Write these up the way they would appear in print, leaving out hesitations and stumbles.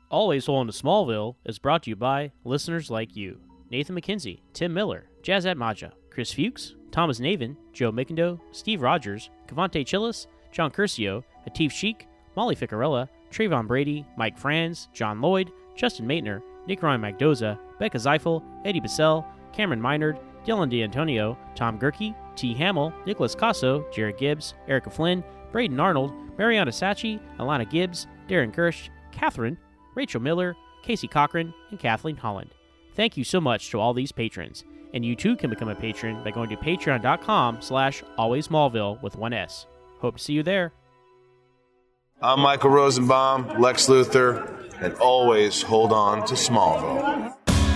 Always Holding to Smallville is brought to you by listeners like you. Nathan McKenzie, Tim Miller, Jazat Maja, Chris Fuchs, Thomas Navin, Joe Mickendo, Steve Rogers, Cavante Chillis, John Curcio, Hatif Sheik, Molly Ficarella, Trayvon Brady, Mike Franz, John Lloyd, Justin Maitner, Nick Ryan Magdoza, Becca Zeifel, Eddie Bissell, Cameron Minard, Dylan D'Antonio, Tom Gerke, T. Hamill, Nicholas Casso, Jared Gibbs, Erica Flynn, Braden Arnold, Mariana Sachi, Alana Gibbs, Darren Kirsch, Catherine, Rachel Miller, Casey Cochran, and Kathleen Holland. Thank you so much to all these patrons, and you too can become a patron by going to patreon.com/alwaysmallville with one S. Hope to see you there. I'm Michael Rosenbaum, Lex Luthor, and always hold on to Smallville.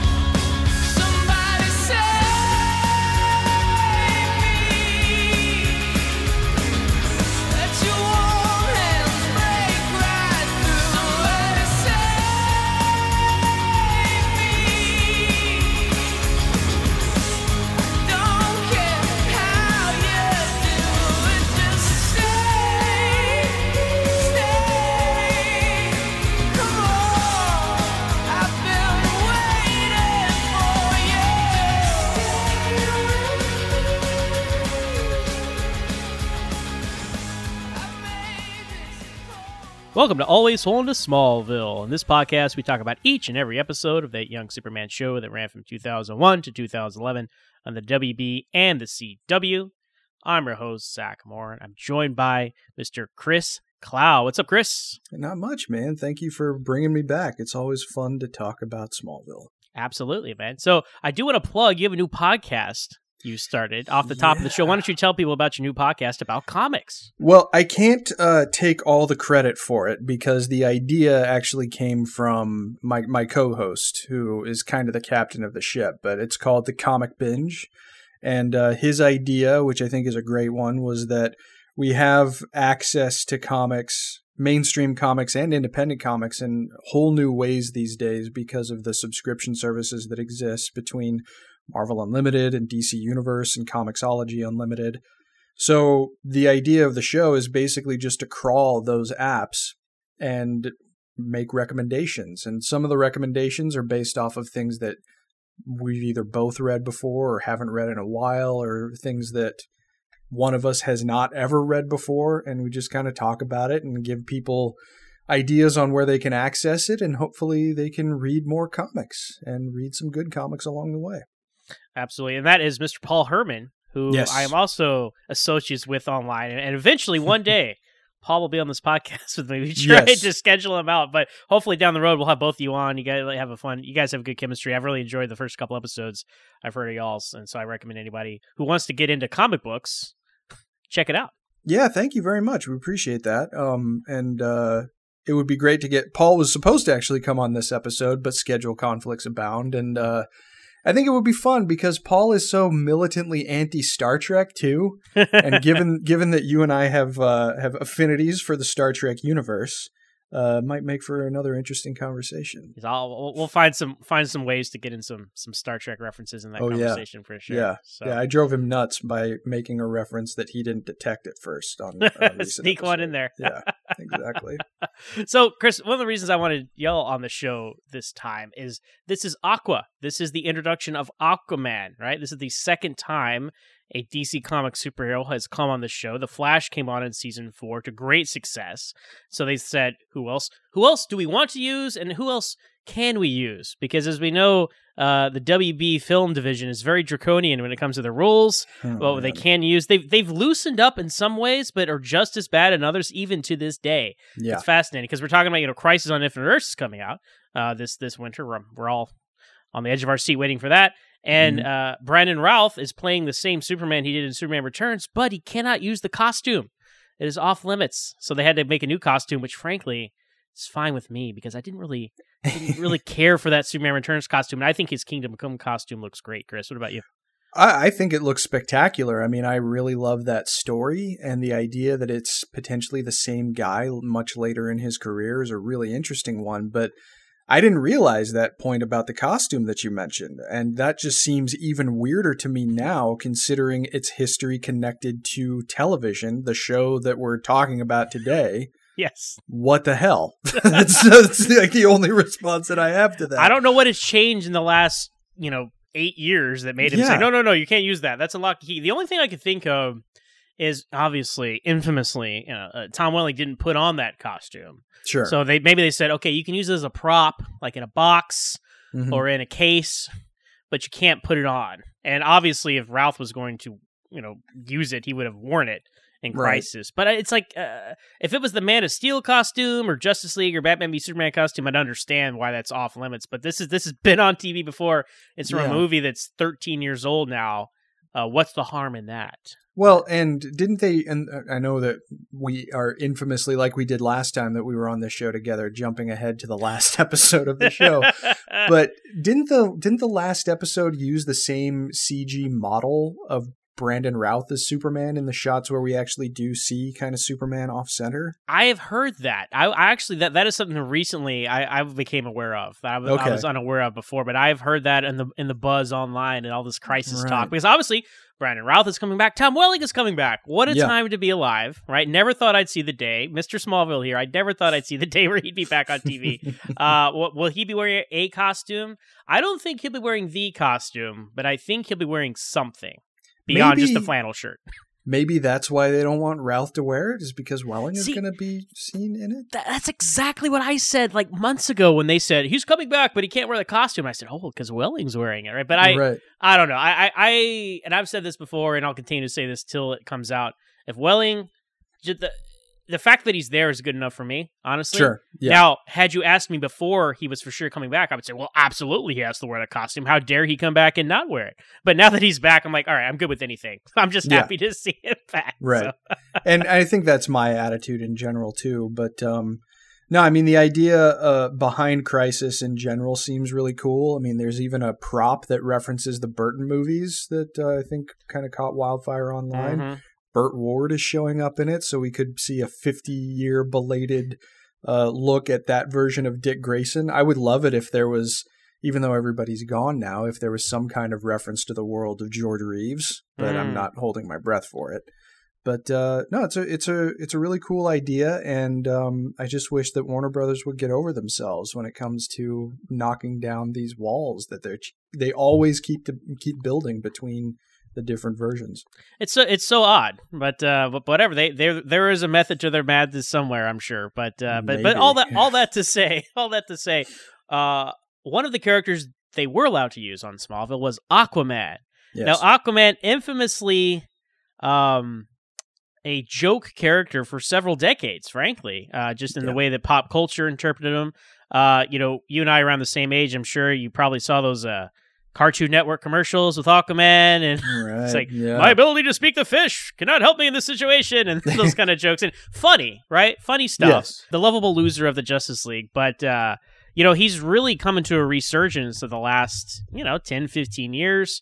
Welcome to Always Holding to Smallville. In this podcast, we talk about each and every episode of that Young Superman show that ran from 2001 to 2011 on the WB and the CW. I'm your host, Zach Moore, and I'm joined by Mr. Chris Clow. What's up, Chris? Not much, man. Thank you for bringing me back. It's always fun to talk about Smallville. Absolutely, man. So I do want to plug, you have a new podcast you started off the top of the show. Why don't you tell people about your new podcast about comics? Well, I can't take all the credit for it because the idea actually came from my co-host, who is kind of the captain of the ship, but it's called The Comic Binge. And his idea, which I think is a great one, was that we have access to comics, mainstream comics and independent comics, in whole new ways these days because of the subscription services that exist between Marvel Unlimited and DC Universe and Comixology Unlimited. So the idea of the show is basically just to crawl those apps and make recommendations. And some of the recommendations are based off of things that we've either both read before or haven't read in a while, or things that one of us has not ever read before. And we just kind of talk about it and give people ideas on where they can access it. And hopefully they can read more comics and read some good comics along the way. Absolutely. And that is Mr. Paul Herman, who Yes. I am also associates with online. And eventually, one day, Paul will be on this podcast with me. We tried Yes. to schedule him out, but hopefully down the road, we'll have both of you on. You guys have a fun. You guys have good chemistry. I've really enjoyed the first couple episodes I've heard of y'all's. And so I recommend anybody who wants to get into comic books, check it out. Yeah, thank you very much. We appreciate that. It would be great to get Paul was supposed to actually come on this episode, but schedule conflicts abound. And I think it would be fun because Paul is so militantly anti-Star Trek too. And given that you and I have affinities for the Star Trek universe, might make for another interesting conversation. We'll find some ways to get in some Star Trek references in that conversation for sure. Yeah, so. yeah. I drove him nuts by making a reference that he didn't detect at first on sneak one in there. Yeah, exactly. So, Chris, one of the reasons I wanted to yell on the show this time is this is Aqua. This is the introduction of Aquaman, right? This is the second time a DC comic superhero has come on the show. The Flash came on in season 4 to great success. So they said, who else do we want to use, and who else can we use? Because as we know, the WB film division is very draconian when it comes to the rules, what they can use. They've loosened up in some ways, but are just as bad in others, even to this day. Yeah. It's fascinating because we're talking about, Crisis on Infinite Earths is coming out this winter. We're all on the edge of our seat waiting for that. And Brandon Routh is playing the same Superman he did in Superman Returns, but he cannot use the costume. It is off limits. So they had to make a new costume, which frankly is fine with me because I didn't really care for that Superman Returns costume. And I think his Kingdom Come costume looks great. Chris, what about you? I think it looks spectacular. I mean, I really love that story, and the idea that it's potentially the same guy much later in his career is a really interesting one. But I didn't realize that point about the costume that you mentioned, and that just seems even weirder to me now, considering its history connected to television, the show that we're talking about today. Yes. What the hell? That's like the only response that I have to that. I don't know what has changed in the last, 8 years that made him say, no, you can't use that. That's a lock key. The only thing I could think of is obviously, infamously, Tom Welling didn't put on that costume. Sure. So maybe they said, okay, you can use it as a prop, like in a box or in a case, but you can't put it on. And obviously, if Ralph was going to, use it, he would have worn it in Crisis. But it's like, if it was the Man of Steel costume or Justice League or Batman v Superman costume, I'd understand why that's off limits. But this has been on TV before. It's from a movie that's 13 years old now. What's the harm in that? Well, and didn't they, and I know that we are infamously, like we did last time that we were on this show together, jumping ahead to the last episode of the show, but didn't the last episode use the same CG model of Brandon Routh as Superman in the shots where we actually do see kind of Superman off center? I have heard that. I actually, that is something recently I became aware of that I was unaware of before, but I've heard that in the buzz online and all this Crisis talk, because obviously Brandon Routh is coming back. Tom Welling is coming back. What a time to be alive, right? Never thought I'd see the day. Mr. Smallville here. I never thought I'd see the day where he'd be back on TV. Will he be wearing a costume? I don't think he'll be wearing the costume, but I think he'll be wearing something beyond just the flannel shirt. Maybe that's why they don't want Ralph to wear it, is because Welling is going to be seen in it? That's exactly what I said like months ago when they said, he's coming back, but he can't wear the costume. I said, because Welling's wearing it, right? But I don't know. And I've said this before, and I'll continue to say this till it comes out. If Welling, the fact that he's there is good enough for me, honestly. Sure. Yeah. Now, had you asked me before he was for sure coming back, I would say, well, absolutely he has to wear the costume. How dare he come back and not wear it? But now that he's back, I'm like, all right, I'm good with anything. I'm just happy to see him back. Right. So. And I think that's my attitude in general, too. But no, I mean, the idea behind Crisis in general seems really cool. I mean, there's even a prop that references the Burton movies that I think kind of caught wildfire online. Mm-hmm. Burt Ward is showing up in it, so we could see a 50-year belated look at that version of Dick Grayson. I would love it if there was, even though everybody's gone now, if there was some kind of reference to the world of George Reeves, but I'm not holding my breath for it. But no, it's a really cool idea, and I just wish that Warner Brothers would get over themselves when it comes to knocking down these walls that they always keep building between the different versions. It's so odd, but whatever. There is a method to their madness somewhere, I'm sure. But all that to say, one of the characters they were allowed to use on Smallville was Aquaman. Yes. Now, Aquaman, infamously, a joke character for several decades, frankly, just in the way that pop culture interpreted him. You and I are around the same age. I'm sure you probably saw those Cartoon Network commercials with Aquaman, and it's like, my ability to speak the fish cannot help me in this situation, and those kind of jokes. And funny, right? Funny stuff. Yes. The lovable loser of the Justice League. But, he's really coming to a resurgence of the last, 10, 15 years.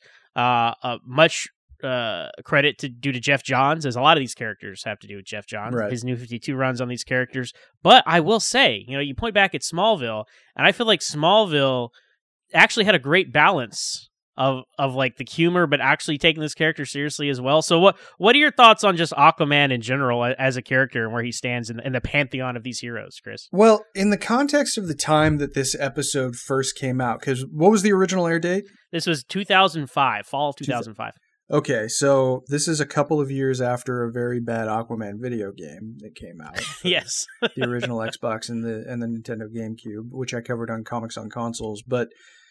Much credit due to Jeff Johns, as a lot of these characters have to do with Jeff Johns, his New 52 runs on these characters. But I will say, you point back at Smallville, and I feel like Smallville actually had a great balance of like the humor, but actually taking this character seriously as well. So what are your thoughts on just Aquaman in general as a character and where he stands in the pantheon of these heroes, Chris? Well, in the context of the time that this episode first came out, because what was the original air date? This was 2005, fall of 2005. Okay, so this is a couple of years after a very bad Aquaman video game that came out. Yes. The original Xbox and the Nintendo GameCube, which I covered on Comics on Consoles. But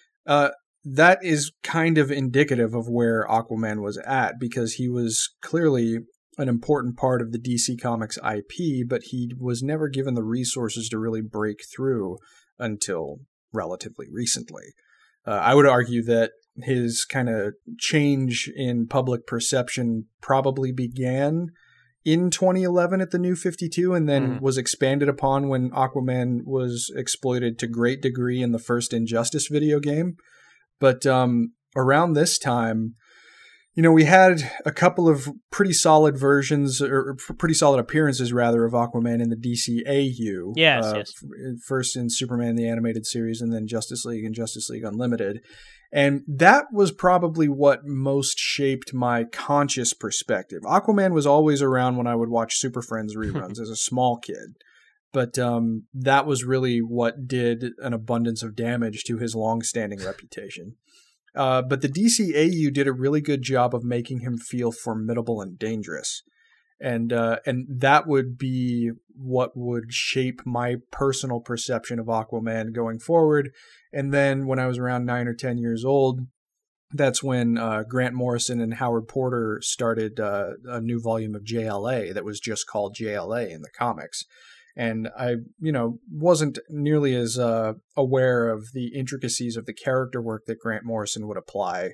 that is kind of indicative of where Aquaman was at, because he was clearly an important part of the DC Comics IP, but he was never given the resources to really break through until relatively recently. I would argue that his kind of change in public perception probably began in 2011 at the New 52 and then was expanded upon when Aquaman was exploited to great degree in the first Injustice video game. But around this time, we had a couple of pretty solid versions, or pretty solid appearances, rather, of Aquaman in the DCAU. Yes. First in Superman the Animated Series, and then Justice League and Justice League Unlimited. And that was probably what most shaped my conscious perspective. Aquaman was always around when I would watch Super Friends reruns as a small kid. But that was really what did an abundance of damage to his long-standing reputation. But the DCAU did a really good job of making him feel formidable and dangerous. And that would be what would shape my personal perception of Aquaman going forward. And then when I was around 9 or 10 years old, that's when Grant Morrison and Howard Porter started a new volume of JLA that was just called JLA in the comics. And I, wasn't nearly as aware of the intricacies of the character work that Grant Morrison would apply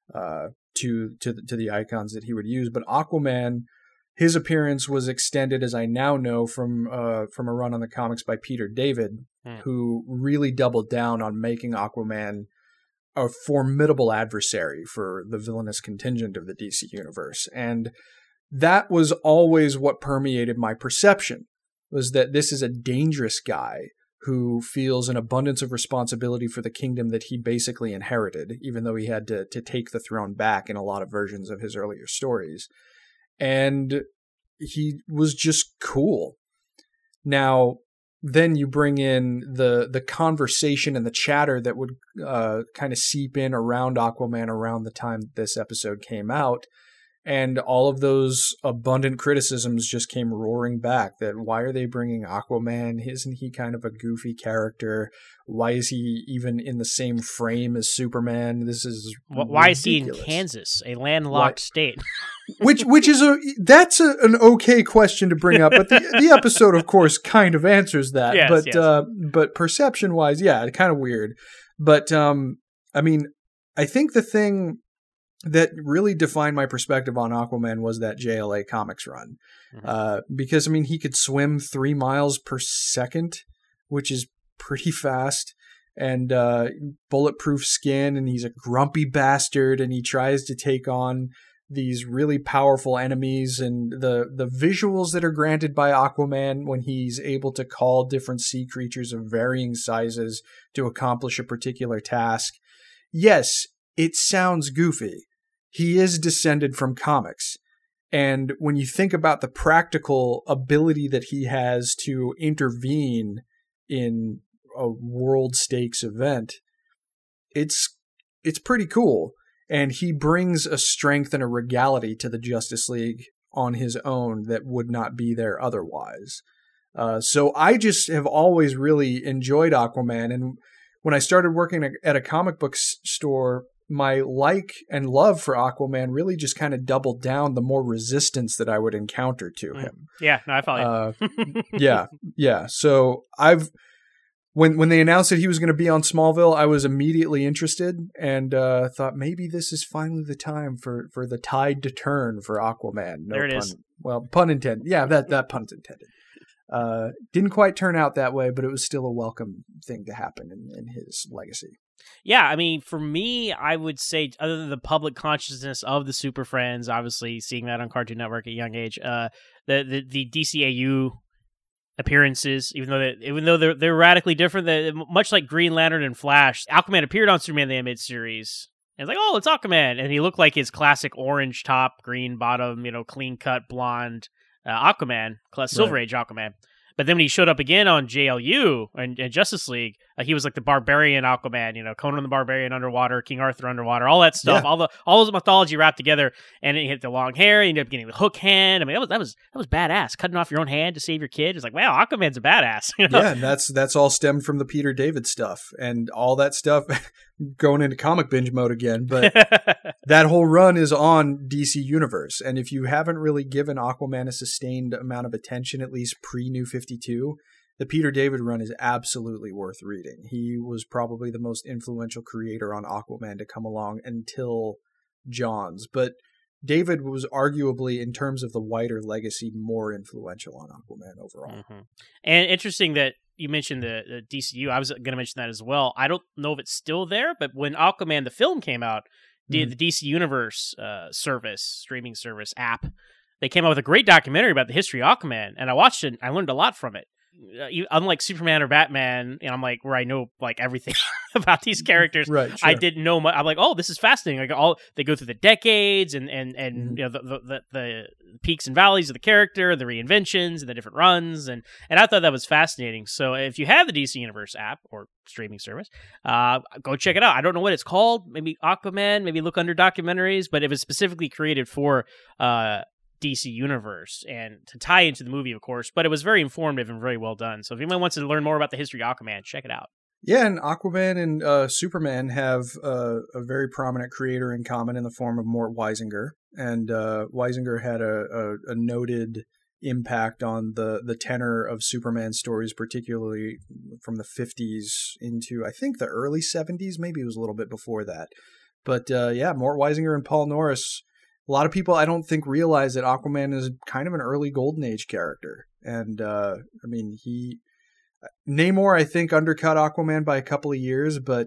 to the icons that he would use. But Aquaman, his appearance was extended, as I now know, from a run on the comics by Peter David, who really doubled down on making Aquaman a formidable adversary for the villainous contingent of the DC universe. And that was always what permeated my perception, was that this is a dangerous guy who feels an abundance of responsibility for the kingdom that he basically inherited, even though he had to take the throne back in a lot of versions of his earlier stories. And he was just cool. Now, then you bring in the conversation and the chatter that would kind of seep in around Aquaman around the time that this episode came out. And all of those abundant criticisms just came roaring back that why are they bringing Aquaman? Isn't he kind of a goofy character? Why is he even in the same frame as Superman? This is why is he in Kansas, a landlocked state? which is an okay question to bring up, but the episode, of course, kind of answers that. Yes, but perception wise, yeah, kind of weird. But I think the thing that really defined my perspective on Aquaman was that JLA Comics run. Because, he could swim 3 miles per second, which is pretty fast, and bulletproof skin, and he's a grumpy bastard, and he tries to take on these really powerful enemies, and the visuals that are granted by Aquaman when he's able to call different sea creatures of varying sizes to accomplish a particular task. Yes, it sounds goofy. He is descended from comics. And when you think about the practical ability that he has to intervene in a world stakes event, it's pretty cool. And he brings a strength and a regality to the Justice League on his own that would not be there otherwise. So I just have always really enjoyed Aquaman. And when I started working at a comic book store, my like and love for Aquaman really just kind of doubled down the more resistance that I would encounter to him. Yeah, no, I follow you. Yeah. So when they announced that he was going to be on Smallville, I was immediately interested and thought maybe this is finally the time for the tide to turn for Aquaman. No there it pun. is. Well, pun intended. Yeah, that pun's intended. Didn't quite turn out that way, but it was still a welcome thing to happen in his legacy. Yeah, for me, I would say, other than the public consciousness of the Super Friends, obviously seeing that on Cartoon Network at a young age, the DCAU appearances, even though they're radically different, much like Green Lantern and Flash, Aquaman appeared on Superman the Animated Series. And it's like, oh, it's Aquaman, and he looked like his classic orange top, green bottom, clean cut blonde Aquaman, Silver Age Aquaman. But then when he showed up again on JLU and Justice League, he was like the barbarian Aquaman, Conan the Barbarian underwater, King Arthur underwater, all that stuff, all those mythology wrapped together, and he had the long hair, he ended up getting the hook hand. That was badass. Cutting off your own hand to save your kid. It's like, wow, Aquaman's a badass. Yeah, and that's all stemmed from the Peter David stuff and all that stuff. Going into comic binge mode again, but that whole run is on DC Universe, and if you haven't really given Aquaman a sustained amount of attention, at least pre-New 52, the Peter David run is absolutely worth reading. He was probably the most influential creator on Aquaman to come along until Johns, but David was arguably, in terms of the wider legacy, more influential on Aquaman overall. Mm-hmm. And interesting that you mentioned the DCU. I was going to mention that as well. I don't know if it's still there, but when Aquaman the film came out, the DC Universe streaming service app, they came out with a great documentary about the history of Aquaman, and I watched it. I learned a lot from it. Unlike Superman or Batman, I'm like where I know like everything about these characters. Right, sure. I didn't know much. I'm like, oh, this is fascinating. Like they go through the decades and you know the peaks and valleys of the character, the reinventions and the different runs, and I thought that was fascinating. So if you have the DC Universe app or streaming service, go check it out. I don't know what it's called. Maybe Aquaman. Maybe look under documentaries. But it was specifically created for DC Universe and to tie into the movie, of course, but it was very informative and very well done. So if anyone wants to learn more about the history of Aquaman, check it out. Yeah, and Aquaman and Superman have a very prominent creator in common in the form of Mort Weisinger. And Weisinger had a noted impact on the tenor of Superman stories, particularly from the 50s into, I think, the early 70s. Maybe it was a little bit before that. But yeah, Mort Weisinger and Paul Norris. A lot of people, I don't think, realize that Aquaman is kind of an early Golden Age character. And, I mean, Namor, I think, undercut Aquaman by a couple of years, but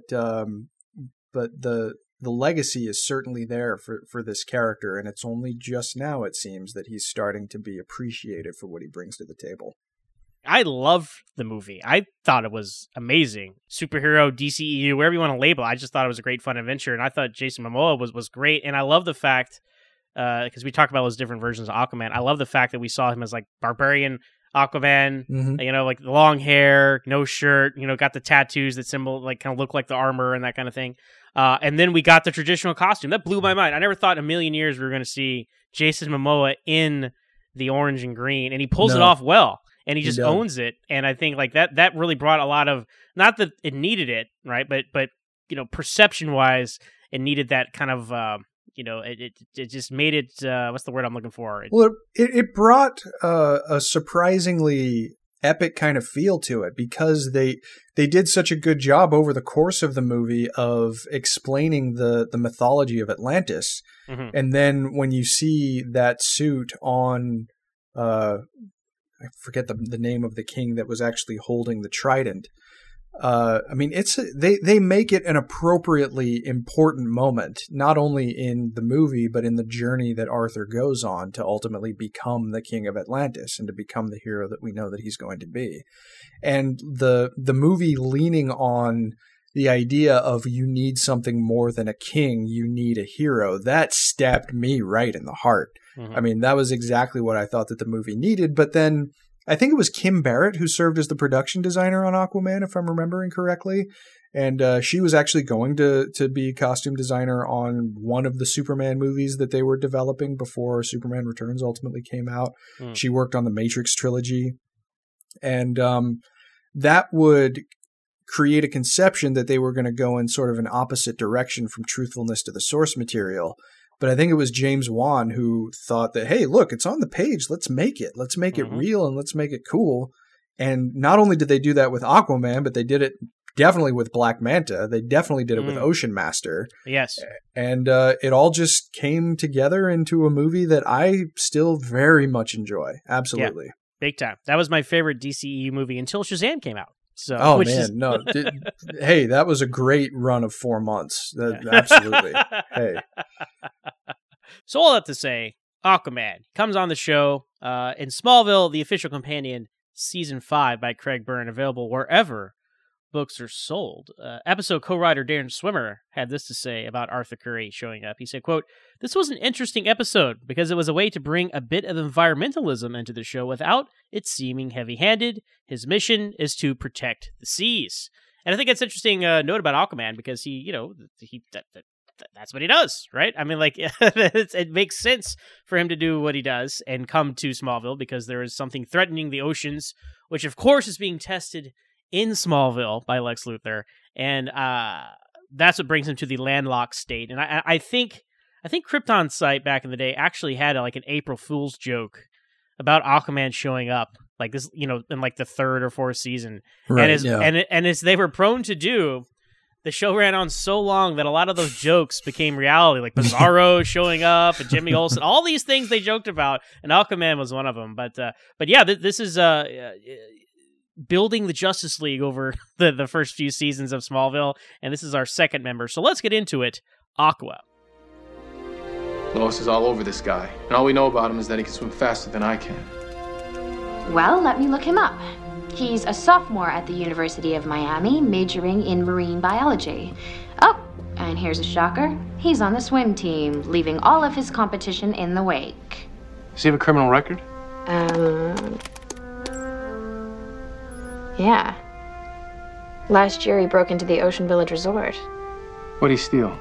the legacy is certainly there for this character, and it's only just now, it seems, that he's starting to be appreciated for what he brings to the table. I loved the movie. I thought it was amazing. Superhero, DCEU, wherever you want to label it, I just thought it was a great fun adventure, and I thought Jason Momoa was great, and I love the fact... because we talked about those different versions of Aquaman. I love the fact that we saw him as like barbarian Aquaman, you know, like the long hair, no shirt, you know, got the tattoos that like kind of look like the armor and that kind of thing. And then we got the traditional costume. That blew my mind. I never thought in a million years we were going to see Jason Momoa in the orange and green, and he pulls it off well, and he just owns it. And I think like that really brought a lot of, not that it needed it, right? But you know, perception wise, it needed that kind of, you know, it just made it, what's the word I'm looking for? Well, it brought a surprisingly epic kind of feel to it, because they did such a good job over the course of the movie of explaining the mythology of Atlantis. Mm-hmm. And then when you see that suit on, I forget the name of the king that was actually holding the trident. I mean, they make it an appropriately important moment, not only in the movie, but in the journey that Arthur goes on to ultimately become the king of Atlantis and to become the hero that we know that he's going to be. And the movie leaning on the idea of you need something more than a king, you need a hero, that stabbed me right in the heart. Mm-hmm. I mean, that was exactly what I thought that the movie needed. But then I think it was Kim Barrett who served as the production designer on Aquaman, if I'm remembering correctly. And she was actually going to be a costume designer on one of the Superman movies that they were developing before Superman Returns ultimately came out. Mm. She worked on the Matrix trilogy. And that would create a conception that they were going to go in sort of an opposite direction from truthfulness to the source material. But I think it was James Wan who thought that, hey, look, it's on the page. Let's make it. Let's make it real and let's make it cool. And not only did they do that with Aquaman, but they did it definitely with Black Manta. They definitely did it with Ocean Master. Yes. And it all just came together into a movie that I still very much enjoy. Absolutely. Yeah, big time. That was my favorite DCEU movie until Shazam came out. So, hey, that was a great run of 4 months. Absolutely. Hey. So all that to say, Aquaman comes on the show in Smallville, the official companion, season 5 by Craig Byrne, available wherever books are sold. Episode co-writer Darren Swimmer had this to say about Arthur Curry showing up. He said, quote, "This was an interesting episode because it was a way to bring a bit of environmentalism into the show without it seeming heavy-handed. His mission is to protect the seas." And I think it's an interesting note about Aquaman because he that's what he does, right? I mean, like, it makes sense for him to do what he does and come to Smallville because there is something threatening the oceans, which of course is being tested in Smallville by Lex Luthor, and that's what brings him to the landlocked state. And I think Krypton's site back in the day actually had an April Fool's joke about Aquaman showing up like this, you know, in like the 3rd or 4th season, right, and as they were prone to do, the show ran on so long that a lot of those jokes became reality, like Bizarro showing up and Jimmy Olsen, all these things they joked about, and Aquaman was one of them. But yeah, this is building the Justice League over the first few seasons of Smallville, and this is our second member. So let's get into it. Aqua. Lois is all over this guy, and all we know about him is that he can swim faster than I can. Well, let me look him up. He's a sophomore at the University of Miami, majoring in marine biology. Oh, and here's a shocker. He's on the swim team, leaving all of his competition in the wake. Does he have a criminal record? Yeah. Last year he broke into the Ocean Village Resort. What'd he steal?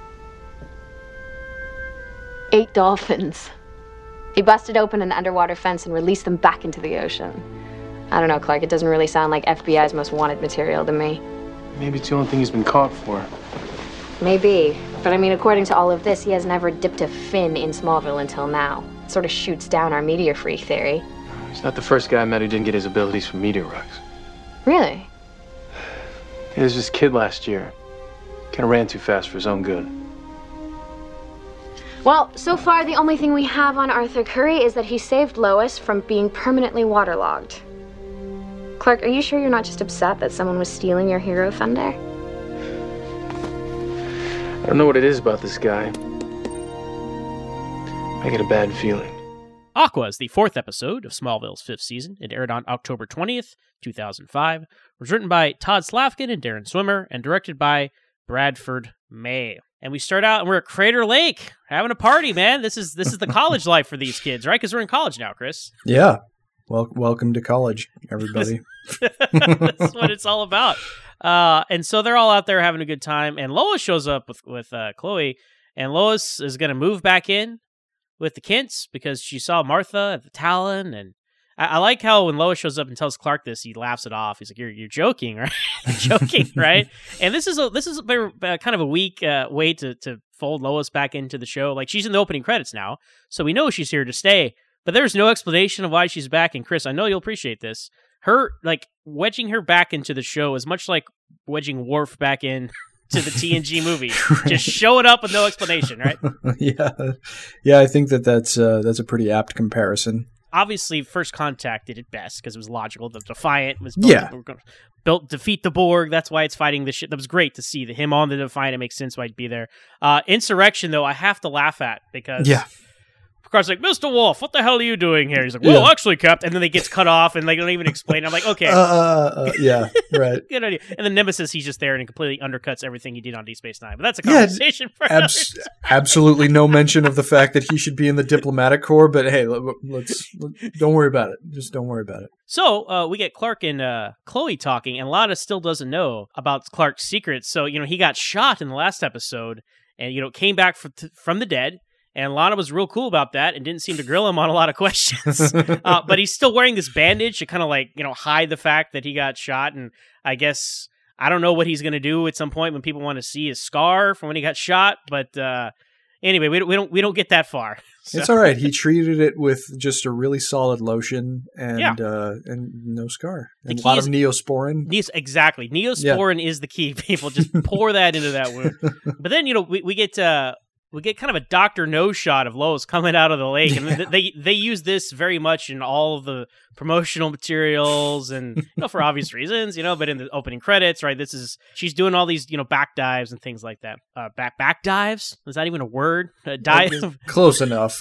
8 dolphins. He busted open an underwater fence and released them back into the ocean. I don't know, Clark, it doesn't really sound like FBI's most wanted material to me. Maybe it's the only thing he's been caught for. Maybe. But I mean, according to all of this, he has never dipped a fin in Smallville until now. It sort of shoots down our meteor freak theory. He's not the first guy I met who didn't get his abilities from meteor rocks. Really? There's this kid last year. Kind of ran too fast for his own good. Well, so far the only thing we have on Arthur Curry is that he saved Lois from being permanently waterlogged. Clark, are you sure you're not just upset that someone was stealing your hero thunder? I don't know what it is about this guy. I get a bad feeling. Aqua is the 4th episode of Smallville's 5th season. It aired on October 20th, 2005. It was written by Todd Slavkin and Darren Swimmer and directed by Bradford May. And we start out and we're at Crater Lake having a party, man. This is the college life for these kids, right? Because we're in college now, Chris. Yeah. Well, welcome to college, everybody. That's what it's all about. And so they're all out there having a good time. And Lois shows up with Chloe. And Lois is going to move back in with the Kents because she saw Martha at the Talon. And I like how when Lois shows up and tells Clark this, he laughs it off. He's like, "You're joking, right? You're joking, right?" And this is kind of a weak way to fold Lois back into the show. Like, she's in the opening credits now, so we know she's here to stay. But there's no explanation of why she's back. And Chris, I know you'll appreciate this. Her wedging her back into the show is much like wedging Worf back in to the TNG movie. Right. Just show it up with no explanation, right? Yeah. I think that's a pretty apt comparison. Obviously, First Contact did it best because it was logical. The Defiant was built to defeat the Borg. That's why it's fighting the ship. That was great to see him on the Defiant. It makes sense why he'd be there. Insurrection, though, I have to laugh at because Picard's like, "Mr. Worf, what the hell are you doing here?" He's like, "Well, actually, Captain." And then they gets cut off and they don't even explain. I'm like, okay. Yeah, right. Good idea. And then Nemesis, he's just there and he completely undercuts everything he did on Deep Space Nine. But that's a conversation for absolutely no mention of the fact that he should be in the diplomatic corps. But hey, let's don't worry about it. Just don't worry about it. So we get Clark and Chloe talking, and Lana still doesn't know about Clark's secrets. So, he got shot in the last episode and, came back from the dead. And Lana was real cool about that and didn't seem to grill him on a lot of questions. But he's still wearing this bandage to kind of hide the fact that he got shot. And I guess, I don't know what he's going to do at some point when people want to see his scar from when he got shot. But anyway, we don't get that far. So. It's all right. He treated it with just a really solid lotion and no scar. And a lot of Neosporin. Exactly. Neosporin is the key, people. Just pour that into that wound. But then, we get kind of a Dr. No shot of Lois coming out of the lake. And they use this very much in all of the promotional materials and, for obvious reasons, but in the opening credits, right? She's doing all these, back dives and things like that. Back dives? Is that even a word? Dive? Close enough.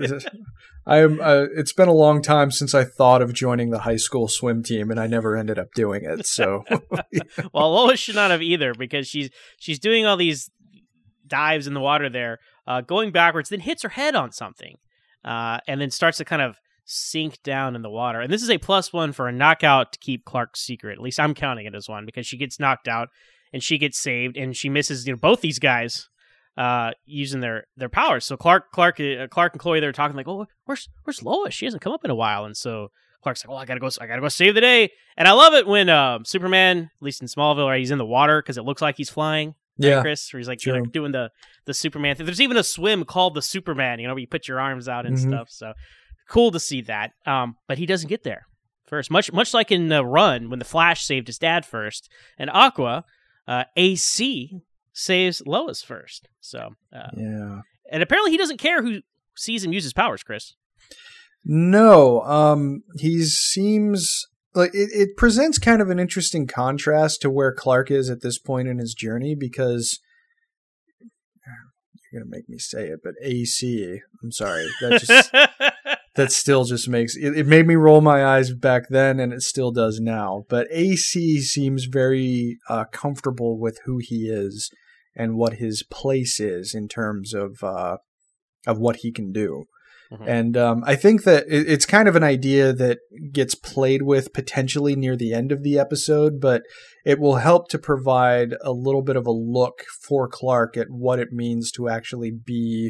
It's been a long time since I thought of joining the high school swim team, and I never ended up doing it. So, well, Lois should not have either because she's doing all these dives in the water there, going backwards, then hits her head on something, and then starts to kind of sink down in the water. And this is a +1 for a knockout to keep Clark's secret. At least I'm counting it as one because she gets knocked out and she gets saved, and she misses both these guys using their powers. So Clark and Chloe, they're talking like, "Oh, where's Lois? She hasn't come up in a while." And so Clark's like, "Oh, I gotta go save the day." And I love it when Superman, at least in Smallville, right, he's in the water because it looks like he's flying. Yeah, right, Chris, where he's like doing the Superman thing. There's even a swim called the Superman, where you put your arms out and stuff. So cool to see that. But he doesn't get there first, much like in the Run when the Flash saved his dad first, and Aqua, AC saves Lois first. So and apparently he doesn't care who sees him use his powers, Chris. No, he seems. Like it presents kind of an interesting contrast to where Clark is at this point in his journey because you're going to make me say it, but AC, I'm sorry. that still just makes it made me roll my eyes back then, and it still does now. But AC seems very comfortable with who he is and what his place is in terms of what he can do. Mm-hmm. And I think that it's kind of an idea that gets played with potentially near the end of the episode, but it will help to provide a little bit of a look for Clark at what it means to actually be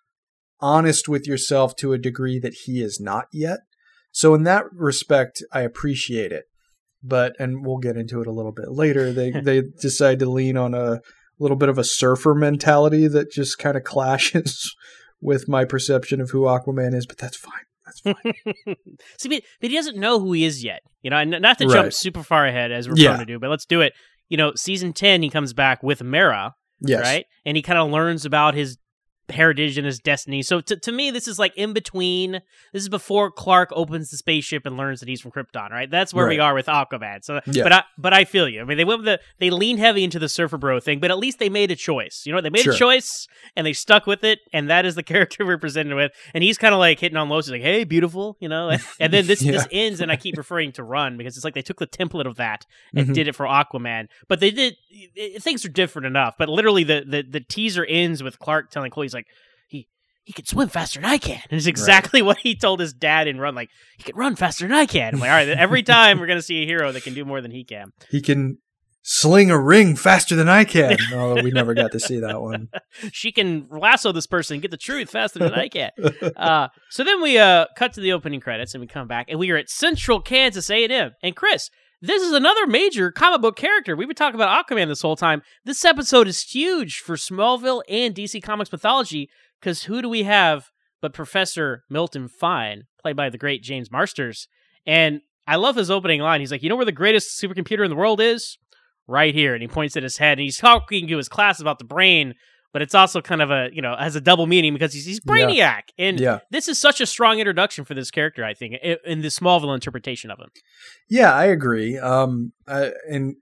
honest with yourself to a degree that he is not yet. So in that respect, I appreciate it. And we'll get into it a little bit later. They decide to lean on a little bit of a surfer mentality that just kind of clashes with my perception of who Aquaman is, but that's fine. That's fine. See, but he doesn't know who he is yet. Not to jump super far ahead as we're trying to do, but let's do it. Season 10, he comes back with Mera, right? And he kind of learns about his heritage and his destiny. So to me, this is like in between. This is before Clark opens the spaceship and learns that he's from Krypton, right? That's where we are with Aquaman. So, but I feel you. I mean, they lean heavy into the surfer bro thing, but at least they made a choice. They made a choice and they stuck with it, and that is the character we're presented with. And he's kind of like hitting on Lois, like, "Hey, beautiful," And then this ends, and I keep referring to Run because it's like they took the template of that and did it for Aquaman. But they did things are different enough. But literally, the teaser ends with Clark telling Chloe, he's like, he can swim faster than I can. And it's exactly what he told his dad in Run. Like, he can run faster than I can. I'm like, all right, every time we're going to see a hero that can do more than he can. He can sling a ring faster than I can. Although we never got to see that one. She can lasso this person and get the truth faster than I can. So then we cut to the opening credits and we come back and we are at Central Kansas A&M. And Chris, this is another major comic book character. We've been talking about Aquaman this whole time. This episode is huge for Smallville and DC Comics mythology, because who do we have but Professor Milton Fine, played by the great James Marsters. And I love his opening line. He's like, "You know where the greatest supercomputer in the world is? Right here." And he points at his head, and he's talking to his class about the brain, but it's also kind of has a double meaning because he's Brainiac. And this is such a strong introduction for this character, I think, in the Smallville interpretation of him. Yeah, I agree. And I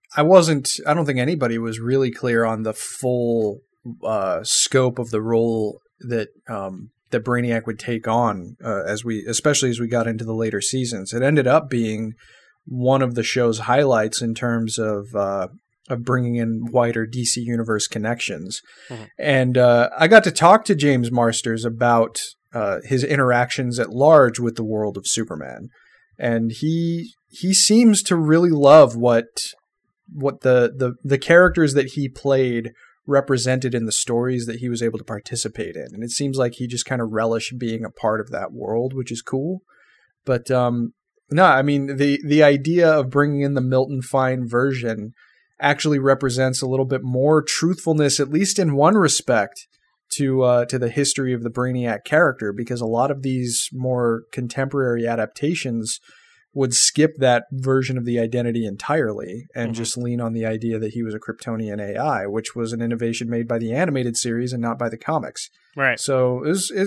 don't think anybody was really clear on the full scope of the role that Brainiac would take on especially as we got into the later seasons. It ended up being one of the show's highlights in terms of bringing in wider DC Universe connections. Mm-hmm. And I got to talk to James Marsters about his interactions at large with the world of Superman. And he seems to really love what the characters that he played represented in the stories that he was able to participate in. And it seems like he just kind of relished being a part of that world, which is cool. But no, I mean, the idea of bringing in the Milton Fine version actually represents a little bit more truthfulness, at least in one respect, to the history of the Brainiac character, because a lot of these more contemporary adaptations would skip that version of the identity entirely and just lean on the idea that he was a Kryptonian AI, which was an innovation made by the animated series and not by the comics. Right. So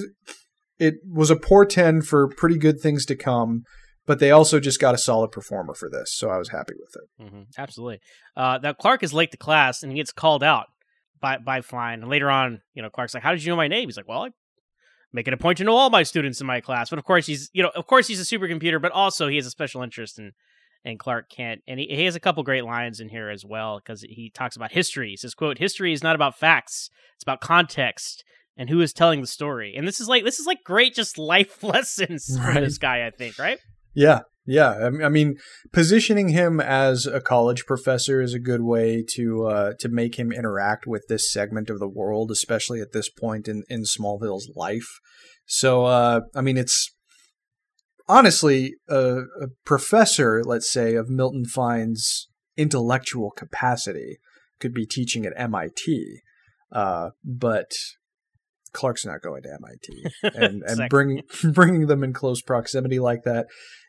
it was a portend for pretty good things to come, but they also just got a solid performer for this, so I was happy with it. Mm-hmm. Absolutely. Now, Clark is late to class, and he gets called out by Fine. And later on, Clark's like, "How did you know my name?" He's like, "Well, I make it a point to know all my students in my class." But of course he's a supercomputer, but also he has a special interest and Clark can't. And he has a couple great lines in here as well, because he talks about history. He says, quote, "History is not about facts. It's about context and who is telling the story." And this is like great, just life lessons for this guy, I think, right? Yeah. Yeah. I mean, positioning him as a college professor is a good way to make him interact with this segment of the world, especially at this point in Smallville's life. So, I mean, it's honestly a professor, let's say, of Milton Fine's intellectual capacity could be teaching at MIT, but Clark's not going to MIT, and exactly. bringing them in close proximity like that.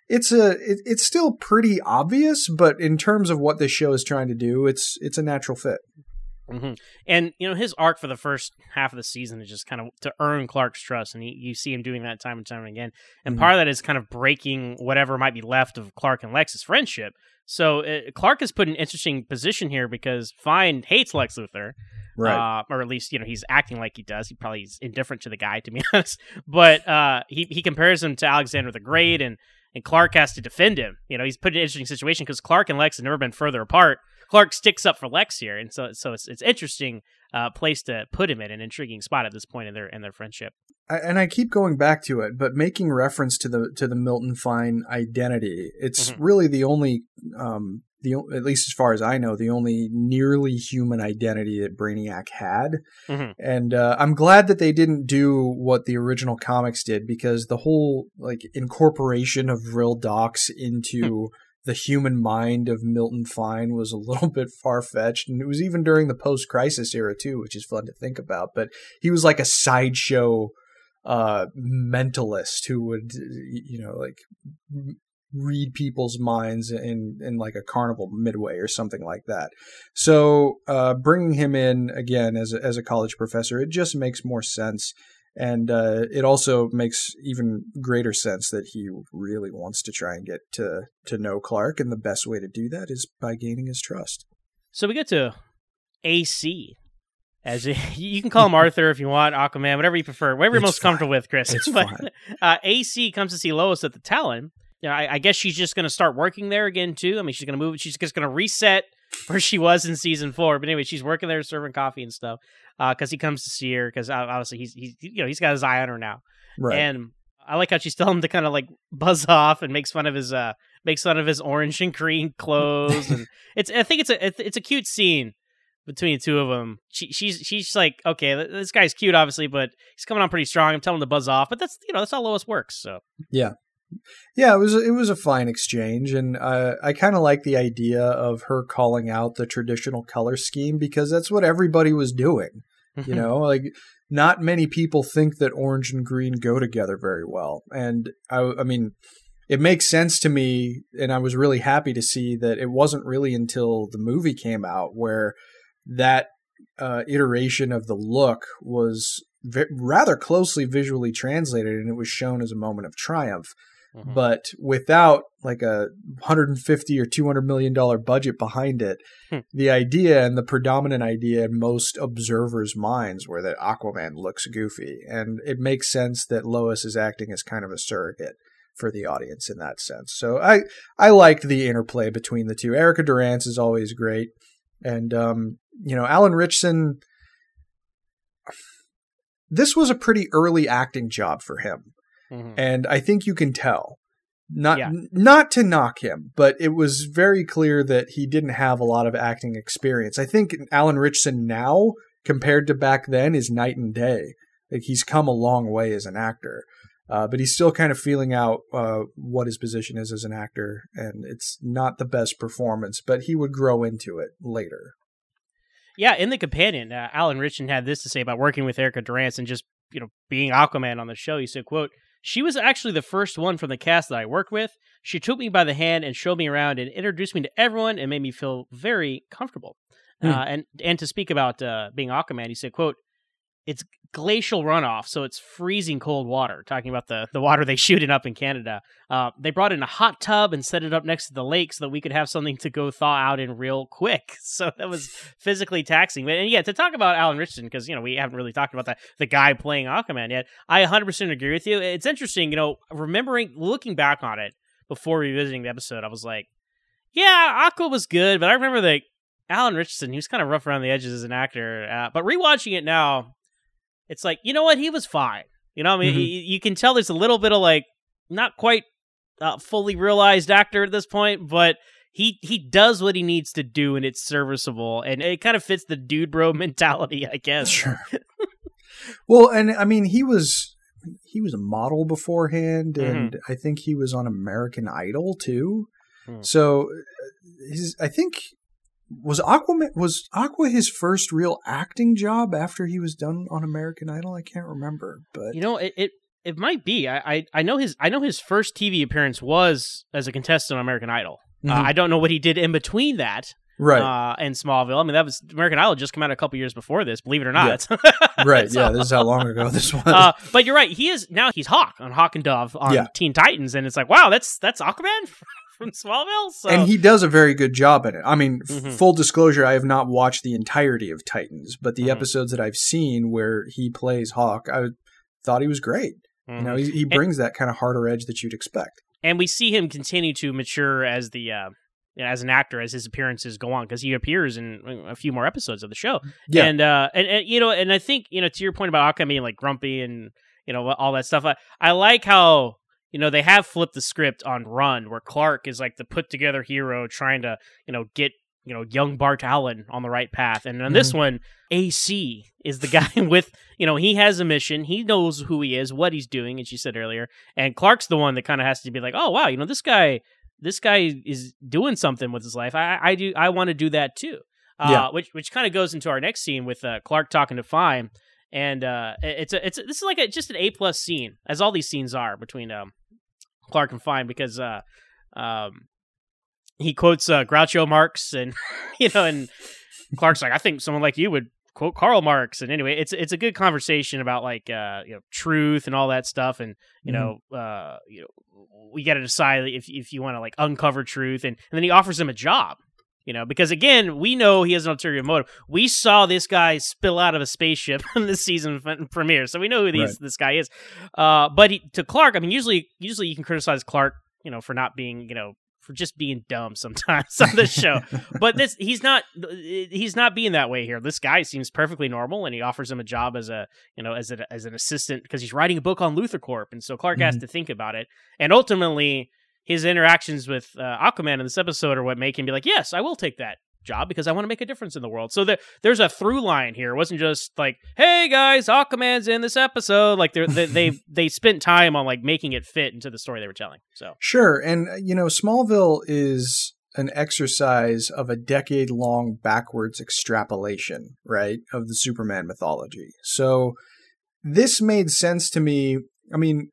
It's still pretty obvious, but in terms of what this show is trying to do, it's a natural fit. Mm-hmm. And his arc for the first half of the season is just kind of to earn Clark's trust, and you see him doing that time and time again. And part of that is kind of breaking whatever might be left of Clark and Lex's friendship. So Clark is put in an interesting position here because Fine hates Lex Luthor. Right. Or at least, he's acting like he does. He probably is indifferent to the guy, to be honest. But he compares him to Alexander the Great, and Clark has to defend him. He's put in an interesting situation because Clark and Lex have never been further apart. Clark sticks up for Lex here, and so it's interesting place to put him in, an intriguing spot at this point in their friendship. I keep going back to it, but making reference to the Milton Fine identity, it's really the only, at least as far as I know, the only nearly human identity that Brainiac had. And I'm glad that they didn't do what the original comics did, because the whole incorporation of Vril Dox into the human mind of Milton Fine was a little bit far-fetched, and it was even during the post-crisis era too, which is fun to think about. But he was like a sideshow mentalist who would read people's minds in like a carnival midway or something like that. So bringing him in again as a college professor, it just makes more sense. And it also makes even greater sense that he really wants to try and get to know Clark, and the best way to do that is by gaining his trust. So we get to AC. You can call him Arthur if you want, Aquaman, whatever you prefer, whatever you're most comfortable with, Chris. It's fine. AC comes to see Lois at the Talon. I guess she's just going to start working there again, too. I mean, she's going to move. She's just going to reset where she was in season 4. But anyway, she's working there, serving coffee and stuff, because he comes to see her, because obviously he's got his eye on her now. Right. And I like how she's telling him to kind of buzz off and makes fun of his orange and green clothes. And I think it's a cute scene between the two of them. She's like, okay, this guy's cute, obviously, but he's coming on pretty strong. I'm telling him to buzz off, but that's how Lois works. So yeah, it was a fine exchange, and I kind of like the idea of her calling out the traditional color scheme, because that's what everybody was doing. Not many people think that orange and green go together very well, and I mean, it makes sense to me, and I was really happy to see that it wasn't really until the movie came out where that iteration of the look was rather closely visually translated, and it was shown as a moment of triumph. But without like a $150 or $200 million budget behind it, the idea and the predominant idea in most observers' minds were that Aquaman looks goofy, and it makes sense that Lois is acting as kind of a surrogate for the audience in that sense. So I liked the interplay between the two. Erica Durance is always great, and Alan Ritchson. This was a pretty early acting job for him. And I think you can tell, not to knock him, but it was very clear that he didn't have a lot of acting experience. I think Alan Ritchson now, compared to back then, is night and day. He's come a long way as an actor, but he's still kind of feeling out what his position is as an actor, and it's not the best performance, but he would grow into it later. Yeah, in The Companion, Alan Ritchson had this to say about working with Erica Durance and just being Aquaman on the show. He said, quote, "She was actually the first one from the cast that I worked with. She took me by the hand and showed me around and introduced me to everyone and made me feel very comfortable." And to speak about being Aquaman, he said, quote, "It's glacial runoff, so it's freezing cold water," talking about the water they shoot in up in Canada. They brought in a hot tub and set it up next to the lake so that we could have something to go thaw out in real quick. So that was physically taxing. And yeah, to talk about Alan Ritchson, because we haven't really talked about the guy playing Aquaman yet, I 100% agree with you. It's interesting, looking back on it before revisiting the episode, I was like, yeah, Aqua was good, but I remember that Alan Ritchson, he was kind of rough around the edges as an actor. But rewatching it now, it's like, you know what? He was fine. I mean, you can tell there's a little bit of not quite fully realized actor at this point, but he does what he needs to do, and it's serviceable, and it kind of fits the dude bro mentality, I guess. Sure. Well, and I mean, he was a model beforehand, and I think he was on American Idol too. So I think. Was Aqua his first real acting job after he was done on American Idol? I can't remember, but it might be. I know his first TV appearance was as a contestant on American Idol. I don't know what he did in between that, right? And Smallville. I mean, that was American Idol just come out a couple years before this. Believe it or not, yeah. Right? Yeah, this is how long ago this was. But you're right. He's Hawk on Hawk and Dove on Teen Titans, and it's like, wow, that's Aquaman from Smallville. So. And he does a very good job in it. I mean, Mm-hmm. full disclosure, I have not watched the entirety of Titans, but the Mm-hmm. episodes that I've seen where he plays Hawk, I thought he was great. Mm-hmm. You know, he brings that kind of harder edge that you'd expect. And we see him continue to mature as the as an actor as his appearances go on, because he appears in a few more episodes of the show. Yeah. And you know, and I think, you know, to your point about Aquaman being like grumpy and, you know, all that stuff, I like how, you know, they have flipped the script on Run, where Clark is like the put together hero trying to, you know, get, you know, young Bart Allen on the right path. And on this one, AC is the guy with, you know, he has a mission. He knows who he is, what he's doing, as you said earlier. And Clark's the one that kind of has to be like, oh, wow, you know, this guy is doing something with his life. I want to do that too. Which kind of goes into our next scene with Clark talking to Fine. And this is like just an A+ scene, as all these scenes are between Clark and Fine, because he quotes Groucho Marx, and you know, and Clark's like, I think someone like you would quote Karl Marx. And anyway, it's a good conversation about like you know, truth and all that stuff, and you know, we got to decide if you want to like uncover truth, and then he offers him a job. You know, because again, we know he has an ulterior motive. We saw this guy spill out of a spaceship in the season premiere, so we know who this guy is. But to Clark, I mean, usually you can criticize Clark, you know, for not being, you know, for just being dumb sometimes on the show. But he's not being that way here. This guy seems perfectly normal, and he offers him a job as a, you know, as an assistant, because he's writing a book on Luthor Corp, and so Clark has to think about it, and ultimately, his interactions with Aquaman in this episode are what make him be like, yes, I will take that job because I want to make a difference in the world. So there's a through line here. It wasn't just like, hey guys, Aquaman's in this episode. Like they spent time on like making it fit into the story they were telling. So sure. And you know, Smallville is an exercise of a decade-long backwards extrapolation, right, of the Superman mythology. So this made sense to me. I mean,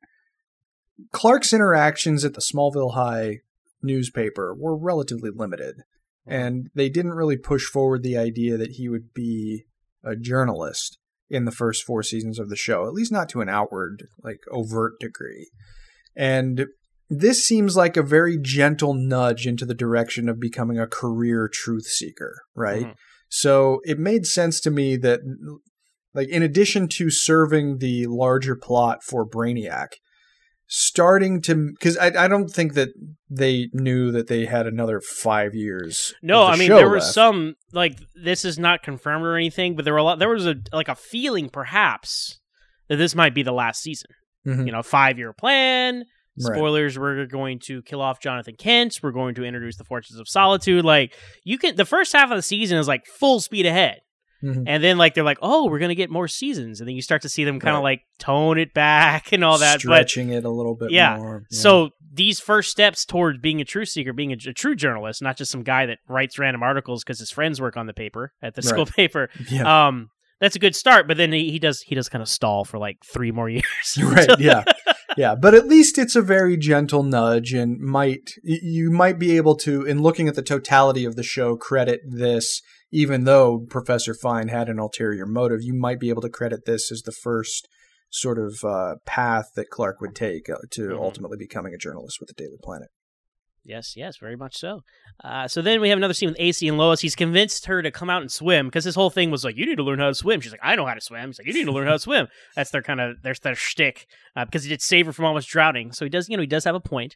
Clark's interactions at the Smallville High newspaper were relatively limited, and they didn't really push forward the idea that he would be a journalist in the first 4 seasons of the show, at least not to an outward, like, overt degree. And this seems like a very gentle nudge into the direction of becoming a career truth seeker, right? Mm-hmm. So it made sense to me that, like, in addition to serving the larger plot for Brainiac, starting to, because I don't think that they knew that they had another 5 years. No, I mean, there was some, like, this is not confirmed or anything, but there was a feeling perhaps that this might be the last season. Mm-hmm. You know, 5-year plan. Spoilers, right. We're going to kill off Jonathan Kent. We're going to introduce the Fortress of Solitude. Like, the first half of the season is like full speed ahead. Mm-hmm. And then, like, they're like, oh, we're going to get more seasons. And then you start to see them kind of, like, tone it back and all that. Stretching it a little bit more. Yeah. So these first steps towards being a truth seeker, being a true journalist, not just some guy that writes random articles because his friends work on the paper, at the school paper. Yeah. That's a good start. But then he does kind of stall for, like, 3 more years. Right, yeah. Yeah, but at least it's a very gentle nudge, and you might be able to, in looking at the totality of the show, credit this. Even though Professor Fine had an ulterior motive, you might be able to credit this as the first sort of path that Clark would take to ultimately becoming a journalist with the Daily Planet. Yes, very much so. So then we have another scene with AC and Lois. He's convinced her to come out and swim, because his whole thing was like, you need to learn how to swim. She's like, I know how to swim. He's like, you need to learn how to swim. That's their their shtick, because he did save her from almost drowning. So he does have a point.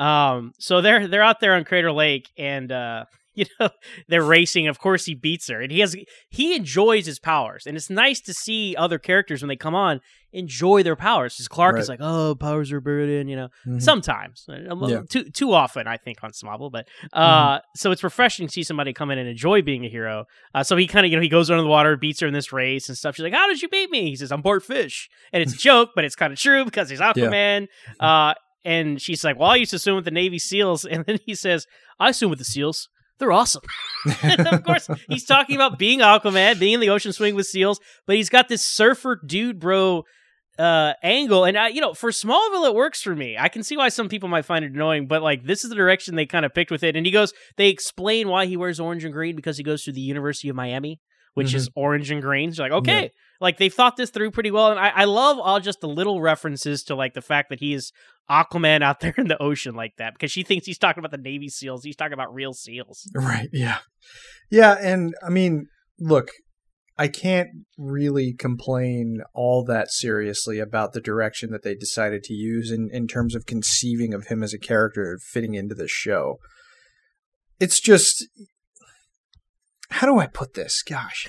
So they're out there on Crater Lake, and they're racing. Of course, he beats her, and he enjoys his powers, and it's nice to see other characters when they come on enjoy their powers. Because Clark is like, "Oh, powers are burden," sometimes, too often, I think, on Smallville. But so it's refreshing to see somebody come in and enjoy being a hero. So he kind of, he goes under the water, beats her in this race and stuff. She's like, "How did you beat me?" He says, "I'm Bart Fish," and it's a joke, but it's kind of true because he's Aquaman. Yeah. And she's like, "Well, I used to swim with the Navy SEALs," and then he says, "I swim with the SEALs. They're awesome." And of course, he's talking about being Aquaman, being in the ocean swimming with SEALs, but he's got this surfer dude bro angle. And, for Smallville, it works for me. I can see why some people might find it annoying, but, like, this is the direction they kind of picked with it. And they explain why he wears orange and green, because he goes to the University of Miami, which is orange and green. So like, okay, like they've thought this through pretty well. And I love all just the little references to like the fact that he is Aquaman out there in the ocean like that, because she thinks he's talking about the Navy SEALs. He's talking about real SEALs. Right. Yeah. Yeah. And I mean, look, I can't really complain all that seriously about the direction that they decided to use in terms of conceiving of him as a character fitting into the show. It's just, how do I put this? Gosh.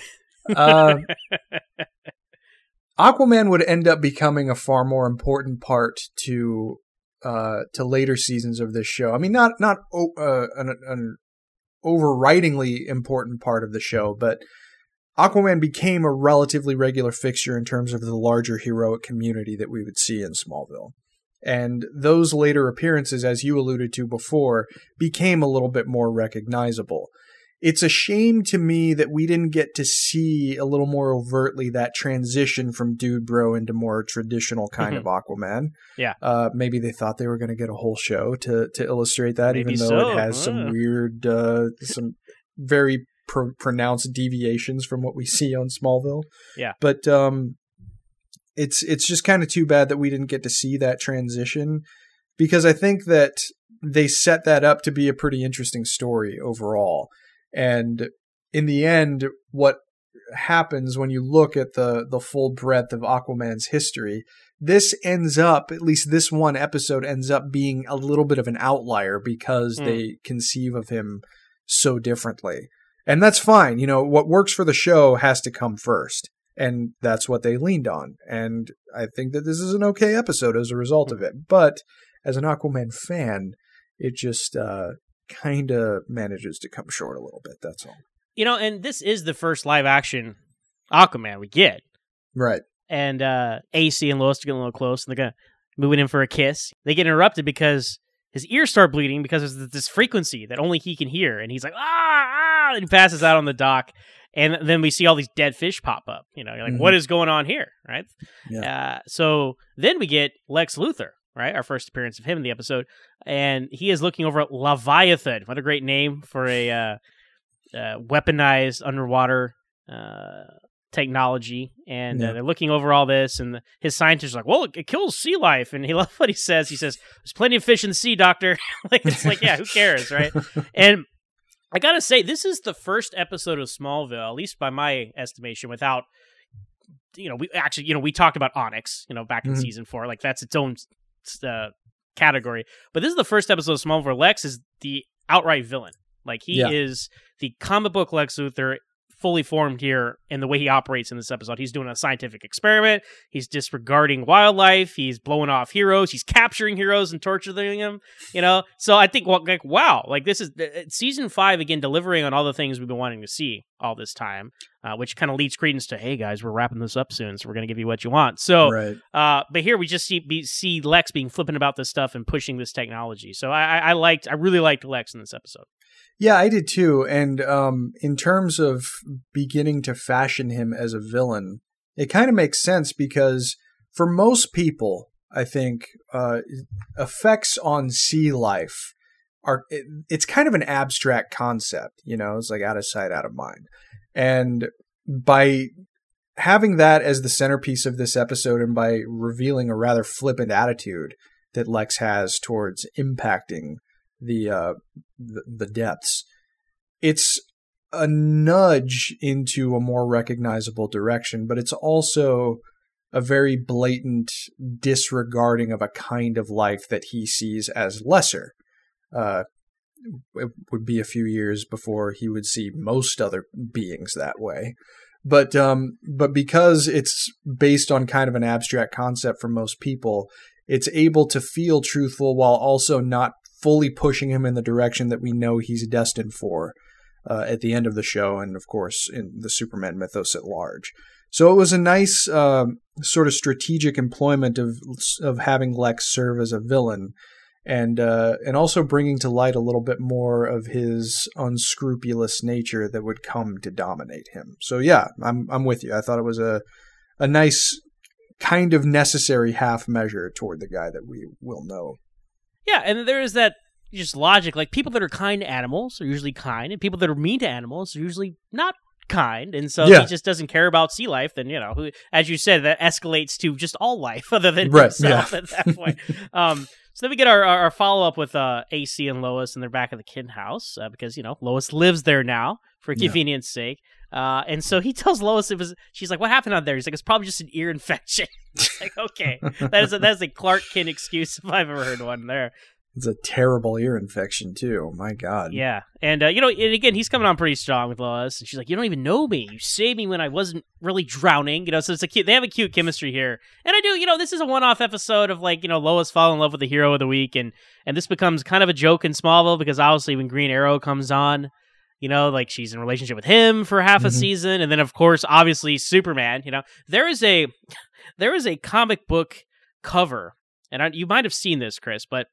Aquaman would end up becoming a far more important part to later seasons of this show. I mean, not an overridingly important part of the show, but Aquaman became a relatively regular fixture in terms of the larger heroic community that we would see in Smallville. And those later appearances, as you alluded to before, became a little bit more recognizable. It's a shame to me that we didn't get to see a little more overtly that transition from Dude Bro into more traditional kind of Aquaman. Yeah. Maybe they thought they were going to get a whole show to illustrate that, Maybe even though so. it has some weird, some very pronounced deviations from what we see on Smallville. Yeah. But it's just kind of too bad that we didn't get to see that transition, because I think that they set that up to be a pretty interesting story overall. And in the end, what happens when you look at the full breadth of Aquaman's history, this ends up, at least this one episode ends up being a little bit of an outlier because they conceive of him so differently. And that's fine. You know, what works for the show has to come first. And that's what they leaned on. And I think that this is an okay episode as a result of it. But as an Aquaman fan, it just kind of manages to come short a little bit. That's all. You know, and this is the first live action Aquaman we get. Right. And AC and Lois are getting a little close, and they're going to move in for a kiss. They get interrupted because his ears start bleeding because of this frequency that only he can hear. And he's like, ah, and he passes out on the dock. And then we see all these dead fish pop up. You know, you're like, what is going on here? Right. Yeah. So then we get Lex Luthor, right? Our first appearance of him in the episode. And he is looking over at Leviathan. What a great name for a weaponized underwater technology. And they're looking over all this. And his scientists are like, well, it kills sea life. And he loves what he says. He says, there's plenty of fish in the sea, doctor. Like, it's like, yeah, who cares, right? And I gotta say, this is the first episode of Smallville, at least by my estimation, without, we talked about Onyx, back in season 4, like that's its own category. But this is the first episode of Smallville where Lex is the outright villain. Like he is the comic book Lex Luthor, fully formed here in the way he operates in this episode. He's doing a scientific experiment. He's disregarding wildlife. He's blowing off heroes. He's capturing heroes and torturing them, So I think, wow, like this is season 5 again, delivering on all the things we've been wanting to see all this time, which kind of leads credence to, hey guys, we're wrapping this up soon, so we're going to give you what you want. So, but here we just see Lex being flippant about this stuff and pushing this technology. So I really liked Lex in this episode. Yeah, I did too. And in terms of beginning to fashion him as a villain, it kind of makes sense because for most people, I think, effects on sea life it's kind of an abstract concept, it's like out of sight, out of mind. And by having that as the centerpiece of this episode and by revealing a rather flippant attitude that Lex has towards impacting the depths, it's a nudge into a more recognizable direction, but it's also a very blatant disregarding of a kind of life that he sees as lesser. It would be a few years before he would see most other beings that way. But because it's based on kind of an abstract concept for most people, it's able to feel truthful while also not fully pushing him in the direction that we know he's destined for at the end of the show, and of course in the Superman mythos at large. So it was a nice sort of strategic employment of having Lex serve as a villain, and also bringing to light a little bit more of his unscrupulous nature that would come to dominate him. So yeah, I'm with you. I thought it was a nice kind of necessary half measure toward the guy that we will know. Yeah, and there is that just logic. Like, people that are kind to animals are usually kind, and people that are mean to animals are usually not kind, and so he just doesn't care about sea life, then, as you said, that escalates to just all life other than himself at that point. So then we get our follow-up with AC and Lois, and they're back at the Kid house because, Lois lives there now for convenience sake. And so he tells Lois she's like, what happened out there? He's like, it's probably just an ear infection. Like, okay, that is a Clark Kent excuse if I've ever heard one there. It's a terrible ear infection too. My God. Yeah. And, and again, he's coming on pretty strong with Lois. And she's like, you don't even know me. You saved me when I wasn't really drowning. So it's they have a cute chemistry here. And I do, this is a one-off episode of Lois fall in love with the hero of the week. And this becomes kind of a joke in Smallville because obviously when Green Arrow comes on, she's in a relationship with him for half a season. And then, of course, obviously Superman, there is a comic book cover. And you might have seen this, Chris, but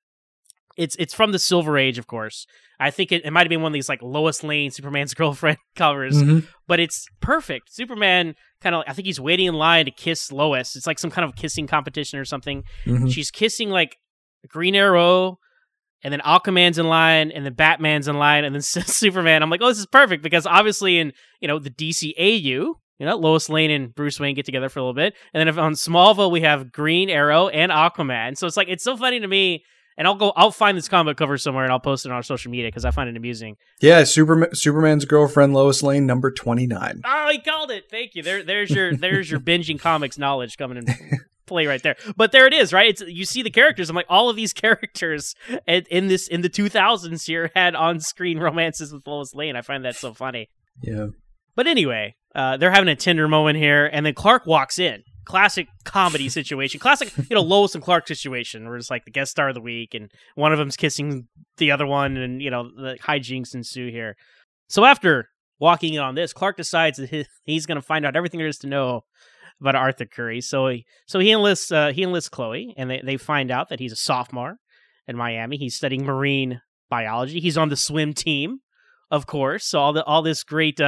It's from the Silver Age, of course. I think it might have been one of these Lois Lane, Superman's girlfriend covers, but it's perfect. Superman I think he's waiting in line to kiss Lois. It's like some kind of kissing competition or something. She's kissing Green Arrow, and then Aquaman's in line, and then Batman's in line, and then Superman. I'm like, oh, this is perfect because obviously in the DCAU, Lois Lane and Bruce Wayne get together for a little bit, and then on Smallville we have Green Arrow and Aquaman. So it's so funny to me. And I'll find this comic cover somewhere and I'll post it on our social media because I find it amusing. Yeah, Superman's girlfriend, Lois Lane, number 29. Oh, he called it. Thank you. There's your binging comics knowledge coming into play right there. But there it is, right? You see the characters. I'm like, all of these characters in the 2000s here had on-screen romances with Lois Lane. I find that so funny. Yeah. But anyway, they're having a tender moment here, and then Clark walks in. Classic comedy situation. Classic, Lois and Clark situation where it's the guest star of the week and one of them's kissing the other one and, the hijinks ensue here. So after walking in on this, Clark decides that he's going to find out everything there is to know about Arthur Curry. So he enlists Chloe, and they find out that he's a sophomore in Miami. He's studying marine biology. He's on the swim team, of course. So all this great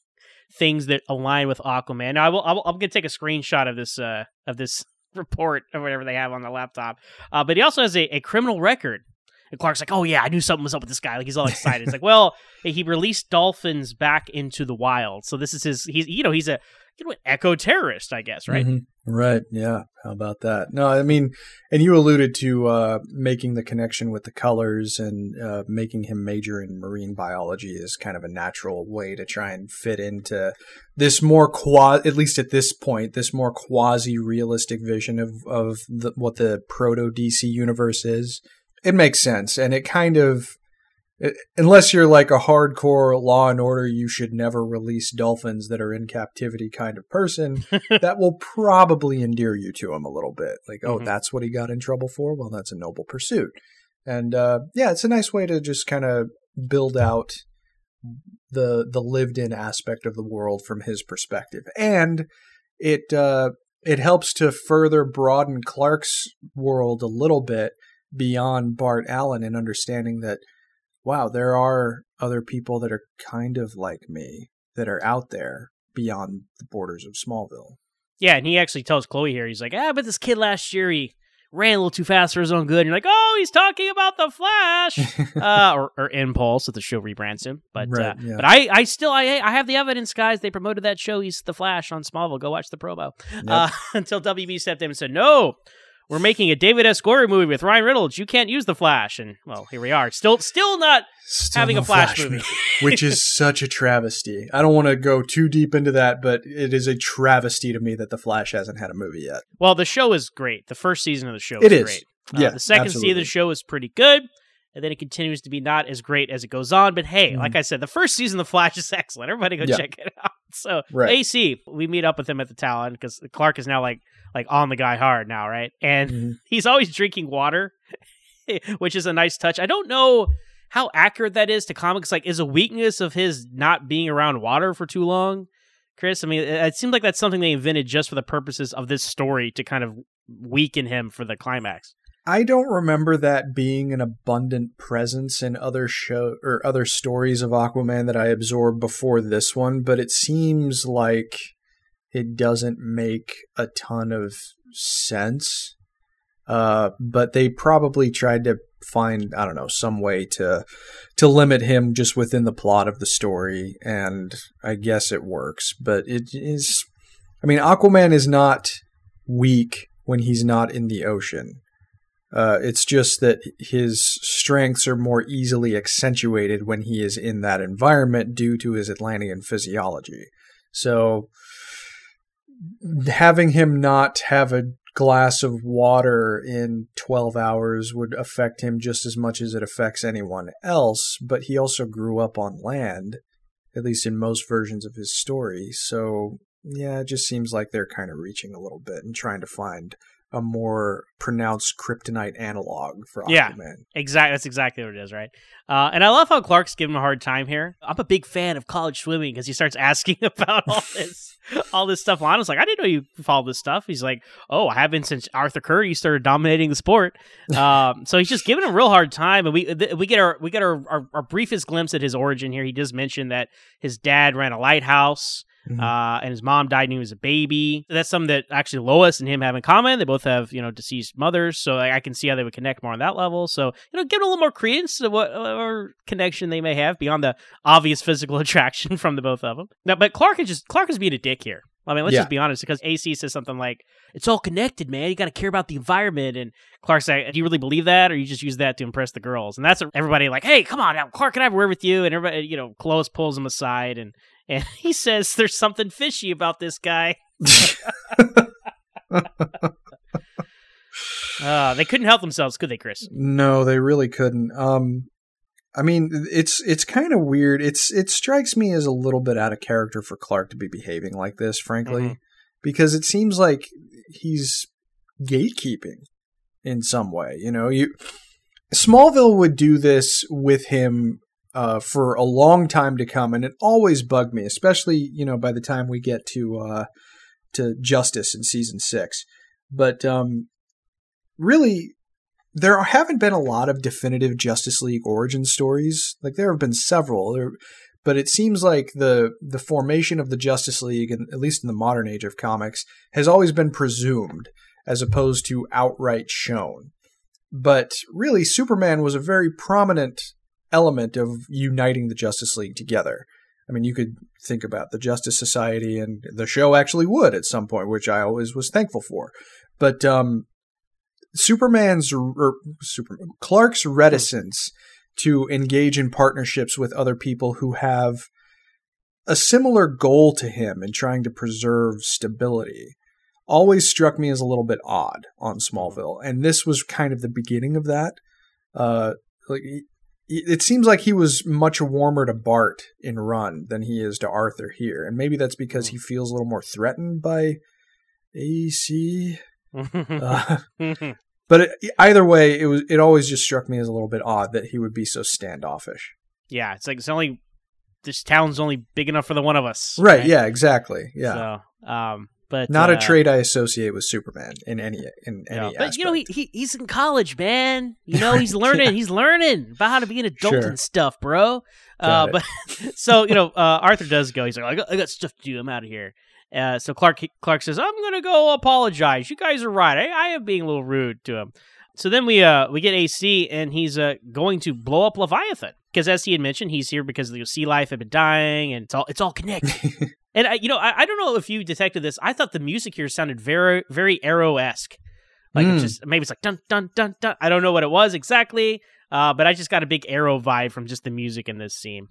things that align with Aquaman. Now, I'm going to take a screenshot of this report or whatever they have on the laptop. But he also has a criminal record. And Clark's like, oh yeah, I knew something was up with this guy. He's all excited. It's like, well, he released dolphins back into the wild. So this is he's an eco-terrorist, I guess, right? Right. Yeah. How about that? No, I mean, and you alluded to making the connection with the colors and making him major in marine biology is kind of a natural way to try and fit into this more at least at this point, this more quasi-realistic vision of what the proto-DC universe is. It makes sense. And it kind of, unless you're a hardcore Law and Order, you should never release dolphins that are in captivity kind of person, that will probably endear you to him a little bit. That's what he got in trouble for? Well, that's a noble pursuit. And it's a nice way to just kind of build out the lived-in aspect of the world from his perspective. And it helps to further broaden Clark's world a little bit beyond Bart Allen and understanding that, wow, there are other people that are kind of like me that are out there beyond the borders of Smallville. Yeah, and he actually tells Chloe here, he's like, but this kid last year, he ran a little too fast for his own good. And you're like, oh, he's talking about the Flash, or Impulse, if the show rebrands him. But right, yeah. But I have the evidence, guys. They promoted that show. He's the Flash on Smallville. Go watch the promo. Yep. Until WB stepped in and said, no. We're making a David S. Goyer movie with Ryan Reynolds. You can't use the Flash. And, well, here we are. Still not having a Flash movie. Which is such a travesty. I don't want to go too deep into that, but it is a travesty to me that the Flash hasn't had a movie yet. Well, the show is great. The first season of the show is great. Yeah, the second absolutely. season of the show is pretty good. And then it continues to be not as great as it goes on. But hey, like I said, the first season of The Flash is excellent. Everybody go check it out. So, AC, we meet up with him at the Talon because Clark is now like on the guy hard now, right? And he's always drinking water, which is a nice touch. I don't know how accurate that is to comics. Is a weakness of his not being around water for too long, Chris? I mean, it seems like that's something they invented just for the purposes of this story to kind of weaken him for the climax. I don't remember that being an abundant presence in other stories of Aquaman that I absorbed before this one, but it seems like it doesn't make a ton of sense. But they probably tried to find, I don't know, some way to limit him just within the plot of the story, and I guess it works. But it is, I mean, Aquaman is not weak when he's not in the ocean. It's just that his strengths are more easily accentuated when he is in that environment due to his Atlantean physiology. So having him not have a glass of water in 12 hours would affect him just as much as it affects anyone else, but he also grew up on land, at least in most versions of his story. So yeah, it just seems like they're kind of reaching a little bit and trying to find a more pronounced kryptonite analog for Aquaman. Yeah, exactly. That's exactly what it is, right? And I love how Clark's giving him a hard time here. I'm a big fan of college swimming because he starts asking about all this stuff. Lana's like, I didn't know you followed this stuff. He's like, oh, I haven't since Arthur Curry started dominating the sport. So he's just giving him a real hard time. And we get our briefest glimpse at his origin here. He does mention that his dad ran a lighthouse. And his mom died when he was a baby. That's something that actually Lois and him have in common. They both have, deceased mothers, so I can see how they would connect more on that level. So, give a little more credence to whatever connection they may have beyond the obvious physical attraction from the both of them. Now, but Clark is being a dick here. I mean, let's just be honest, because AC says something like, it's all connected, man. You got to care about the environment. And Clark's like, do you really believe that? Or you just use that to impress the girls? And that's everybody like, hey, come on now, Clark, can I have a word with you? And everybody, Lois pulls him aside and he says there's something fishy about this guy. They couldn't help themselves, could they, Chris? No, they really couldn't. I mean, it's kind of weird. It strikes me as a little bit out of character for Clark to be behaving like this, frankly, because it seems like he's gatekeeping in some way. Smallville would do this with him for a long time to come, and it always bugged me, especially by the time we get to Justice in season 6. But really, there haven't been a lot of definitive Justice League origin stories. Like, there have been several, but it seems like the formation of the Justice League, and at least in the modern age of comics, has always been presumed as opposed to outright shown. But really, Superman was a very prominent element of uniting the Justice League together. I mean, you could think about the Justice Society, and the show actually would at some point, which I always was thankful for. But Clark's reticence to engage in partnerships with other people who have a similar goal to him in trying to preserve stability always struck me as a little bit odd on Smallville. And this was kind of the beginning of that. It seems like he was much warmer to Bart in Run than he is to Arthur here. And maybe that's because he feels a little more threatened by AC. But either way, it always just struck me as a little bit odd that he would be so standoffish. Yeah, it's like this town's only big enough for the one of us. Right? Yeah, exactly. Yeah. So, but not a trait I associate with Superman in any aspect. But he's in college, man. He's learning. Yeah. He's learning about how to be an adult and stuff, bro. But so Arthur does go. He's like, I got stuff to do. I'm out of here. So Clark says, I'm gonna go apologize. You guys are right. I am being a little rude to him. So then we get AC, and he's going to blow up Leviathan because, as he had mentioned, he's here because the sea life had been dying, and it's all connected. And I don't know if you detected this. I thought the music here sounded very, very Arrow-esque. Like maybe it's like dun dun dun dun. I don't know what it was exactly, but I just got a big Arrow vibe from just the music in this scene.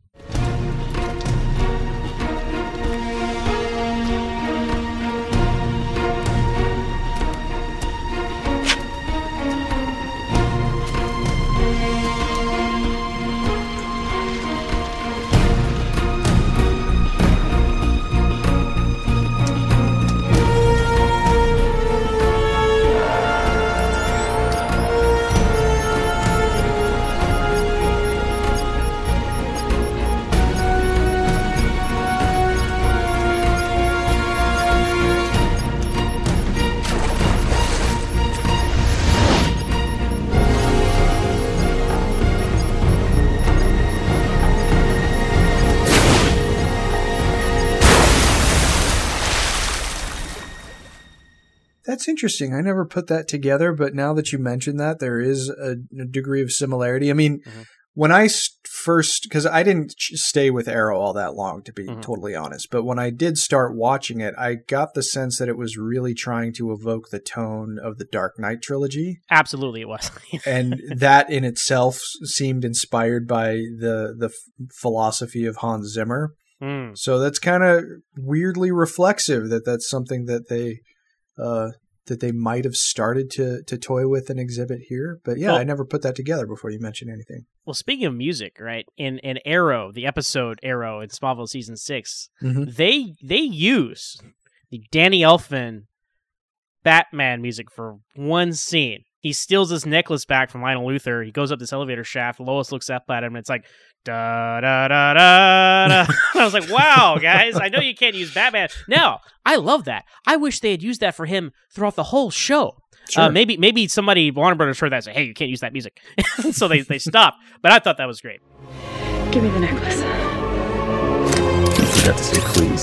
That's interesting. I never put that together, but now that you mentioned that, there is a degree of similarity. I mean, when I first, because I didn't stay with Arrow all that long, to be totally honest, but when I did start watching it, I got the sense that it was really trying to evoke the tone of the Dark Knight trilogy. Absolutely, it was. And that in itself seemed inspired by the philosophy of Hans Zimmer. So that's kind of weirdly reflexive that that's something that they might have started to toy with and exhibit here. But yeah, I never put that together before you mentioned anything. Well, speaking of music, right, in Arrow, the episode Arrow in Smallville Season 6, they use the Danny Elfman Batman music for one scene. He steals this necklace back from Lionel Luthor. He goes up this elevator shaft. Lois looks up at him, and it's like, da da da da da. I was like, wow, guys, I know you can't use Batman. Now, I love that. I wish they had used that for him throughout the whole show. Sure. Maybe somebody, Warner Brothers, heard that and said, hey, you can't use that music. So they stopped. But I thought that was great. Give me the necklace. You forgot to say please.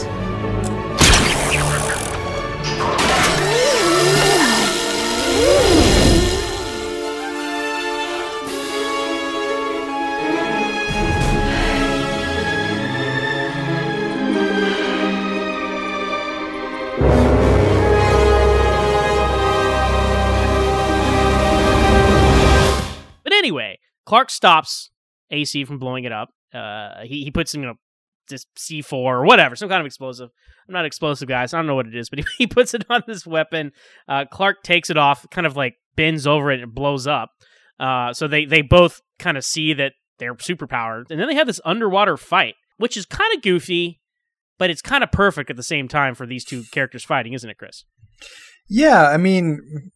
Anyway, Clark stops AC from blowing it up. He puts in, this C4 or whatever, some kind of explosive. I'm not an explosive guy, so I don't know what it is, but he puts it on this weapon. Clark takes it off, kind of like bends over it and blows up. So they both kind of see that they're superpowered. And then they have this underwater fight, which is kind of goofy, but it's kind of perfect at the same time for these two characters fighting, isn't it, Chris? Yeah, I mean,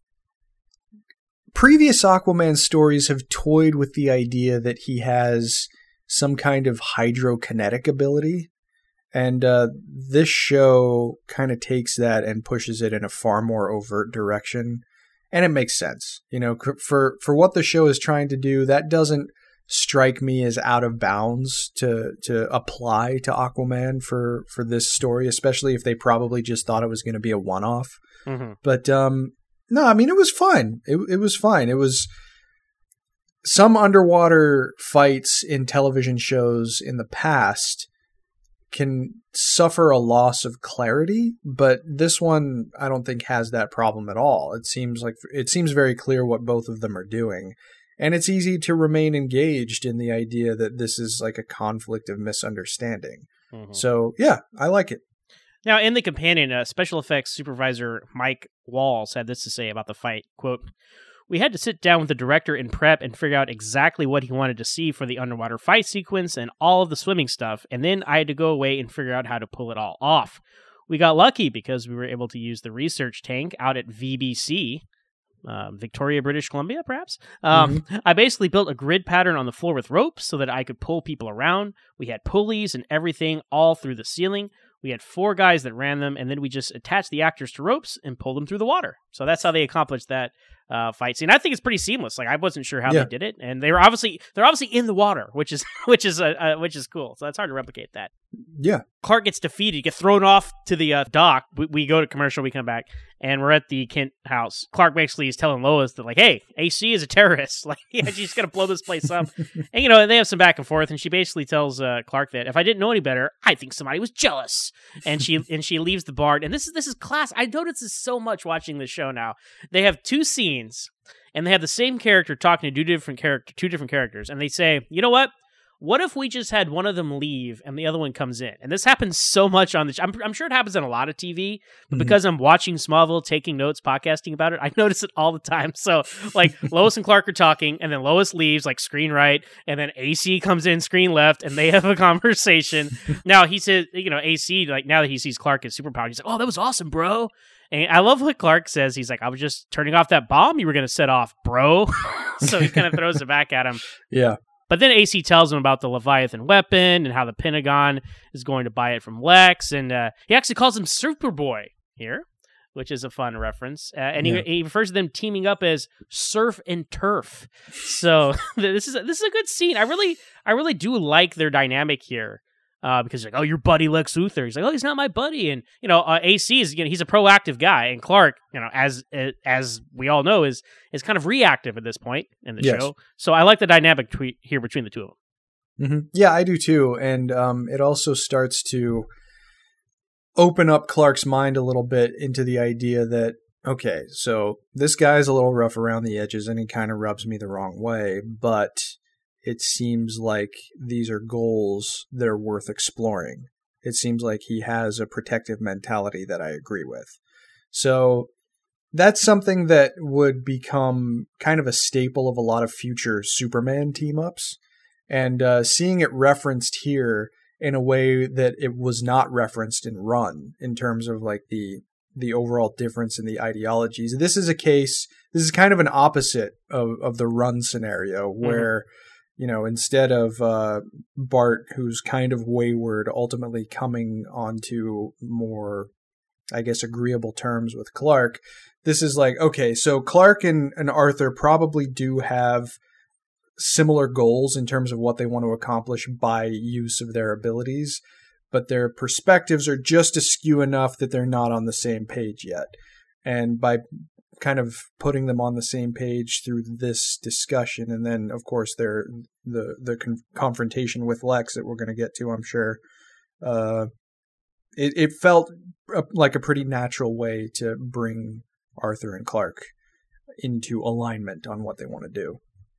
previous Aquaman stories have toyed with the idea that he has some kind of hydrokinetic ability. And this show kind of takes that and pushes it in a far more overt direction. And it makes sense. For what the show is trying to do, that doesn't strike me as out of bounds to apply to Aquaman for this story, especially if they probably just thought it was going to be a one-off. But no, I mean, it was fun. It was fine. It was some underwater fights in television shows in the past can suffer a loss of clarity, but this one I don't think has that problem at all. It seems very clear what both of them are doing, and it's easy to remain engaged in the idea that this is like a conflict of misunderstanding. So yeah, I like it. Now, in the companion, special effects supervisor Mike Walls had this to say about the fight, quote, "We had to sit down with the director in prep and figure out exactly what he wanted to see for the underwater fight sequence and all of the swimming stuff, and then I had to go away and figure out how to pull it all off. We got lucky because we were able to use the research tank out at VBC, Victoria, British Columbia, perhaps. I basically built a grid pattern on the floor with ropes so that I could pull people around. We had pulleys and everything all through the ceiling. We had 4 guys that ran them, and then we just attached the actors to ropes and pulled them through the water. So that's how they accomplished that fight scene. I think it's pretty seamless. Like, I wasn't sure how they did it, and they're obviously in the water, which is cool. So it's hard to replicate that. Yeah. Clark gets defeated, he gets thrown off to the dock. We go to commercial, we come back, and we're at the Kent house. Clark basically is telling Lois that, like, hey, AC is a terrorist. Like, she's going to blow this place up. And, they have some back and forth, and she basically tells Clark that if I didn't know any better, I think somebody was jealous. And she leaves the bar. And this is class. I notice this so much watching this show now. They have 2 scenes, and they have the same character talking to 2 different characters, and they say, you know what? What if we just had one of them leave and the other one comes in? And this happens so much on the show. I'm sure it happens on a lot of TV, but because I'm watching Smallville, taking notes, podcasting about it, I notice it all the time. So, like, Lois and Clark are talking, and then Lois leaves, like, screen right, and then AC comes in, screen left, and they have a conversation. Now, he says, AC, like, now that he sees Clark as superpowered, he's like, oh, that was awesome, bro. And I love what Clark says. He's like, I was just turning off that bomb you were going to set off, bro. So he kind of throws it back at him. Yeah. But then AC tells him about the Leviathan weapon and how the Pentagon is going to buy it from Lex. And he actually calls him Superboy here, which is a fun reference. And he refers to them teaming up as Surf and Turf. So this is a good scene. I really do like their dynamic here. because he's like, oh, your buddy Lex Luthor. He's like, oh, he's not my buddy. And, AC is, he's a proactive guy. And Clark, as we all know, is kind of reactive at this point in the show. So I like the dynamic here between the two of them. Mm-hmm. Yeah, I do too. And it also starts to open up Clark's mind a little bit into the idea that, okay, so this guy's a little rough around the edges and he kind of rubs me the wrong way, but it seems like these are goals that are worth exploring. It seems like he has a protective mentality that I agree with. So that's something that would become kind of a staple of a lot of future Superman team-ups. And seeing it referenced here in a way that it was not referenced in Run, in terms of like the overall difference in the ideologies. This is kind of an opposite of the Run scenario where, instead of Bart, who's kind of wayward, ultimately coming onto more, I guess, agreeable terms with Clark, this is like, okay, so Clark and Arthur probably do have similar goals in terms of what they want to accomplish by use of their abilities, but their perspectives are just askew enough that they're not on the same page yet. And by kind of putting them on the same page through this discussion, and then, of course, the confrontation with Lex that we're going to get to, I'm sure, it felt like a pretty natural way to bring Arthur and Clark into alignment on what they want to do.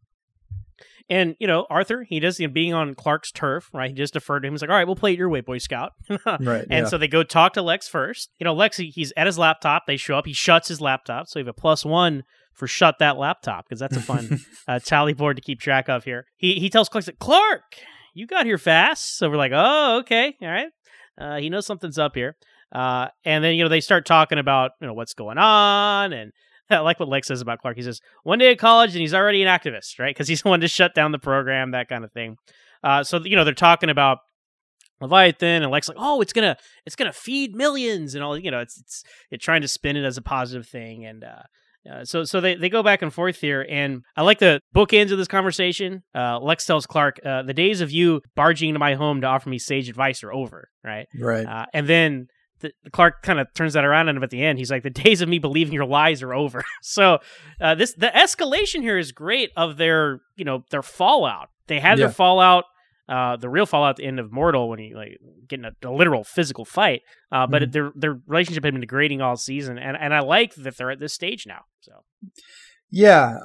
And, Arthur, he does, being on Clark's turf, right? He just deferred to him. He's like, all right, we'll play it your way, Boy Scout. Right. And so they go talk to Lex first. Lex, he's at his laptop. They show up. He shuts his laptop. So you have a +1 for shut that laptop, because that's a fun tally board to keep track of here. He tells Clark, Clark, you got here fast. So we're like, oh, okay. All right. He knows something's up here. And then, they start talking about, what's going on, and I like what Lex says about Clark. He says, one day at college and he's already an activist, right? Because he's wanted to shut down the program, that kind of thing. So, they're talking about Leviathan, and Lex like, oh, it's gonna feed millions, and all, it's trying to spin it as a positive thing. And so they go back and forth here. And I like the bookends of this conversation. Lex tells Clark, the days of you barging into my home to offer me sage advice are over, right? Right. And then Clark kind of turns that around on him at the end. He's like, the days of me believing your lies are over. So the escalation here is great of their fallout. They had their fallout, the real fallout at the end of Mortal, when he get in a literal physical fight. But their relationship had been degrading all season, and I like that they're at this stage now. So yeah,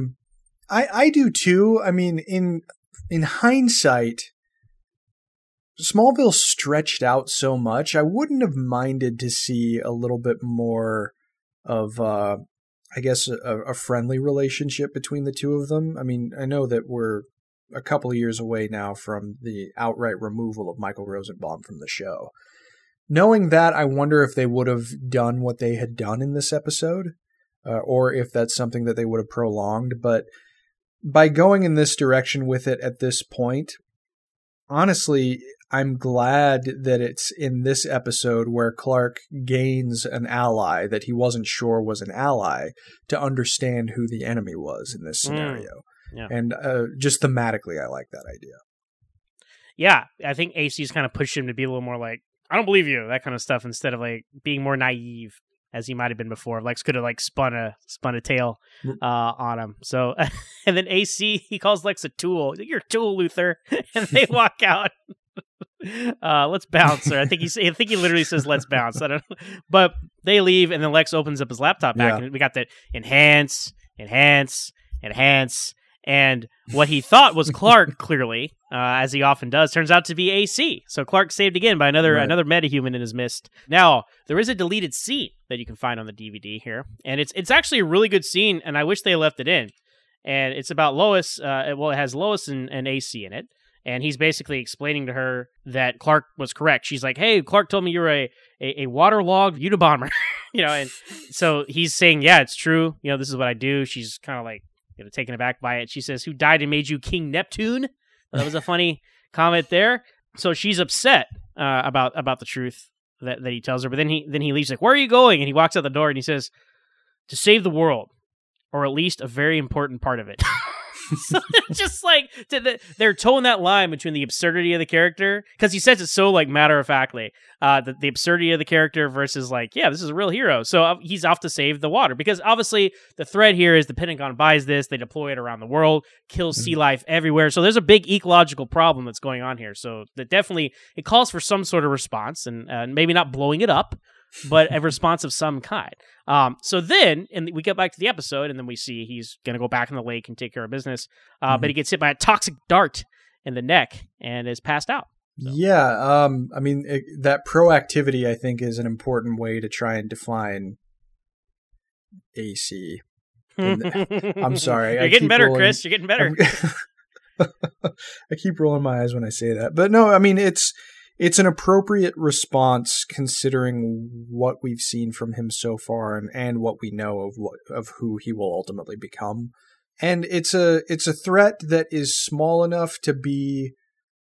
I do too. I mean, in hindsight, Smallville stretched out so much, I wouldn't have minded to see a little bit more of, I guess, a friendly relationship between the two of them. I mean, I know that we're a couple of years away now from the outright removal of Michael Rosenbaum from the show. Knowing that, I wonder if they would have done what they had done in this episode, or if that's something that they would have prolonged. But by going in this direction with it at this point, honestly, I'm glad that it's in this episode where Clark gains an ally that he wasn't sure was an ally to understand who the enemy was in this scenario. Yeah. And just thematically, I like that idea. Yeah, I think AC's kind of pushed him to be a little more like, I don't believe you, that kind of stuff, instead of like being more naive as he might have been before. Lex could have like spun a tale on him. So, and then AC, he calls Lex a tool. You're a tool, Luthor. And they walk out. Let's bounce. Or I think he literally says, let's bounce. I don't know. But they leave, and then Lex opens up his laptop back, and we got that enhance. And what he thought was Clark, clearly, as he often does, turns out to be AC. So Clark saved again by another metahuman in his midst. Now, there is a deleted scene that you can find on the DVD here, and it's actually a really good scene, and I wish they left it in. And it's about Lois. It has Lois and AC in it, and he's basically explaining to her that Clark was correct. She's like, "Hey, Clark told me you're a waterlogged Unabomber," and so he's saying, "Yeah, it's true. This is what I do." She's kind of like, taken aback by it. She says, "Who died and made you King Neptune?" That was a funny comment there. So she's upset about the truth that he tells her. But then he leaves, like, "Where are you going?" And he walks out the door and he says, "To save the world, or at least a very important part of it." So they're just like, they're towing that line between the absurdity of the character, because he says it so like matter-of-factly, the absurdity of the character versus like, yeah, this is a real hero. So he's off to save the water, because obviously the thread here is the Pentagon buys this, they deploy it around the world, kills sea life everywhere. So there's a big ecological problem that's going on here. So that definitely, it calls for some sort of response, and maybe not blowing it up, but a response of some kind. So then, and we get back to the episode, and then we see he's going to go back in the lake and take care of business. But he gets hit by a toxic dart in the neck and is passed out. So. Yeah. I mean, that proactivity, I think, is an important way to try and define AC. I'm sorry. You're getting better, Chris. You're getting better. I keep rolling my eyes when I say that. But no, I mean, it's an appropriate response considering what we've seen from him so far and what we know of who he will ultimately become. And it's a threat that is small enough to be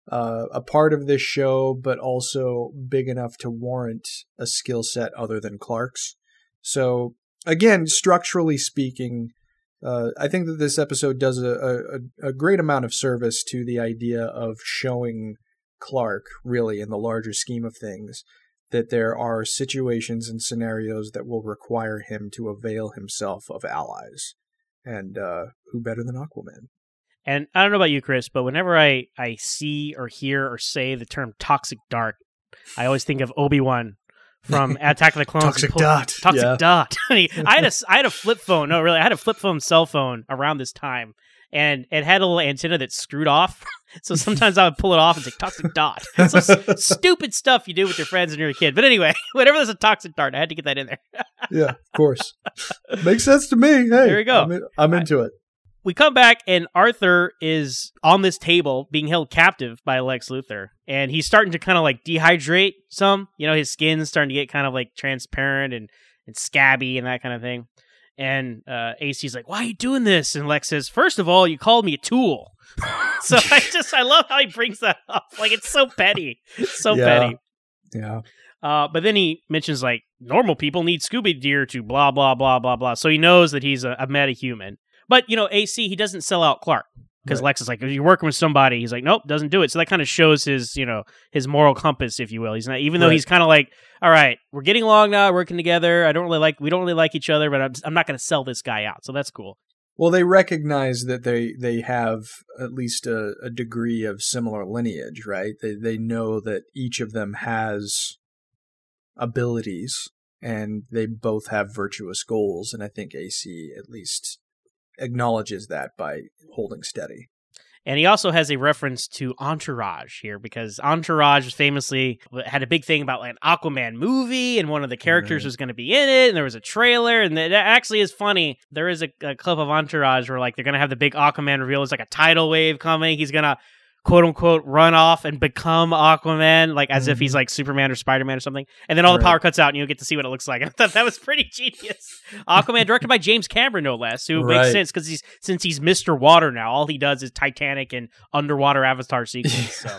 a part of this show, but also big enough to warrant a skill set other than Clark's. So again, structurally speaking, I think that this episode does a great amount of service to the idea of showing Clark, really, in the larger scheme of things, that there are situations and scenarios that will require him to avail himself of allies. And who better than Aquaman? And I don't know about you, Chris, but whenever I see or hear or say the term toxic dart, I always think of Obi-Wan from Attack of the Clones. Toxic dot. Toxic dot. I had a flip phone. No, really, I had a flip phone cell phone around this time. And it had a little antenna that screwed off. So sometimes I would pull it off and say, toxic dot. It's some stupid stuff you do with your friends when you're a kid. But anyway, whenever there's a toxic dart, I had to get that in there. Yeah, of course. Makes sense to me. Hey, there you go. I'm into it. We come back, and Arthur is on this table being held captive by Lex Luthor. And he's starting to kind of like dehydrate some. You know, his skin's starting to get kind of like transparent and scabby and that kind of thing. And AC's like, why are you doing this? And Lex says, first of all, you called me a tool. So I love how he brings that up. Like, it's so petty. It's so petty. Yeah. But then he mentions, like, normal people need Scooby Deer to blah, blah, blah, blah, blah. So he knows that he's a metahuman. But, you know, AC, he doesn't sell out Clark. Because Lex is like, if you're working with somebody, he's like, nope, doesn't do it. So that kind of shows his, you know, his moral compass, if you will. He's not, even though he's kind of like, all right, we're getting along now, working together. We don't really like each other, but I'm not going to sell this guy out. So that's cool. Well, they recognize that they have at least a degree of similar lineage, right? They know that each of them has abilities, and they both have virtuous goals. And I think AC at least acknowledges that by holding steady. And he also has a reference to Entourage here, because Entourage famously had a big thing about like an Aquaman movie, and one of the characters was going to be in it, and there was a trailer, and it actually is funny. There is a clip of Entourage where like they're going to have the big Aquaman reveal. There's like a tidal wave coming. He's going to quote unquote run off and become Aquaman, like as if he's like Superman or Spider-Man or something. And then all the power cuts out and you'll get to see what it looks like. And I thought that was pretty genius. Aquaman, directed by James Cameron, no less, who makes sense because since he's Mr. Water now, all he does is Titanic and underwater Avatar sequence. So.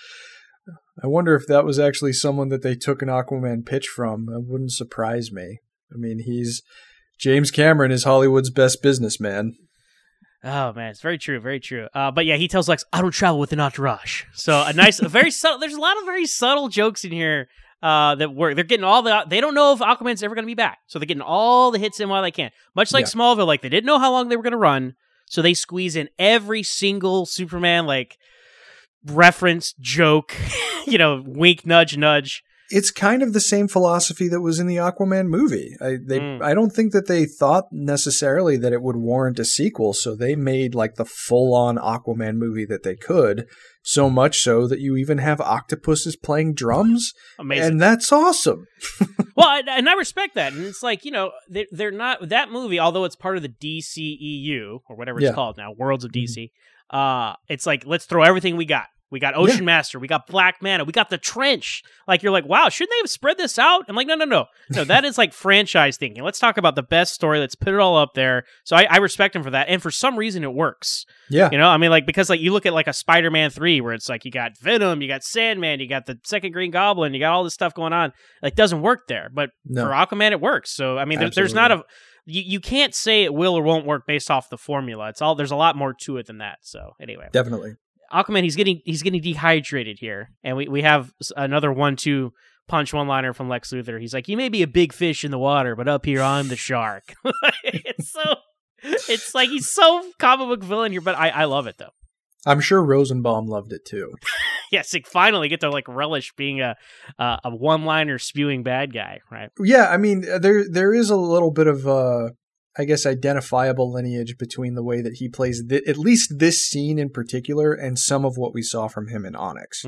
I wonder if that was actually someone that they took an Aquaman pitch from. That wouldn't surprise me. I mean, James Cameron is Hollywood's best businessman. Oh man, it's very true, very true. But yeah, he tells Lex, "I don't travel with an entourage." So very subtle. There's a lot of very subtle jokes in here that work. They're getting they don't know if Aquaman's ever going to be back, so they're getting all the hits in while they can. Much like Smallville, like they didn't know how long they were going to run, so they squeeze in every single Superman like reference, joke, wink, nudge, nudge. It's kind of the same philosophy that was in the Aquaman movie. I don't think that they thought necessarily that it would warrant a sequel, so they made like the full-on Aquaman movie that they could, so much so that you even have octopuses playing drums. Amazing. And that's awesome. Well, and I respect that. And it's like, they're not, that movie, although it's part of the DCEU, or whatever it's called now, Worlds of DC, it's like, let's throw everything we got. We got Ocean Master, we got Black Manta, we got The Trench. Like, you're like, wow, shouldn't they have spread this out? I'm like, no. No, that is like franchise thinking. Let's talk about the best story. Let's put it all up there. So I respect him for that. And for some reason, it works. Yeah. I mean, like, because like you look at like a Spider-Man 3 where it's like you got Venom, you got Sandman, you got the second Green Goblin, you got all this stuff going on. Like, doesn't work there. But for Aquaman, it works. So, I mean, there's not you can't say it will or won't work based off the formula. There's a lot more to it than that. So anyway, Definitely. Aquaman, he's getting dehydrated here, and we have another 1-2 punch one-liner from Lex Luthor. He's like, "You may be a big fish in the water, but up here I'm the shark." It's like he's so comic book villain here, but I love it though. I'm sure Rosenbaum loved it too. Yes, finally get to like relish being a one-liner spewing bad guy, right? Yeah, I mean, there is a little bit of I guess identifiable lineage between the way that he plays at least this scene in particular and some of what we saw from him in Onyx.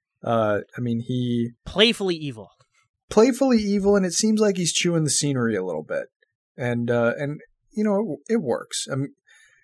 I mean, he playfully evil, and it seems like he's chewing the scenery a little bit, and you know, it works. I mean,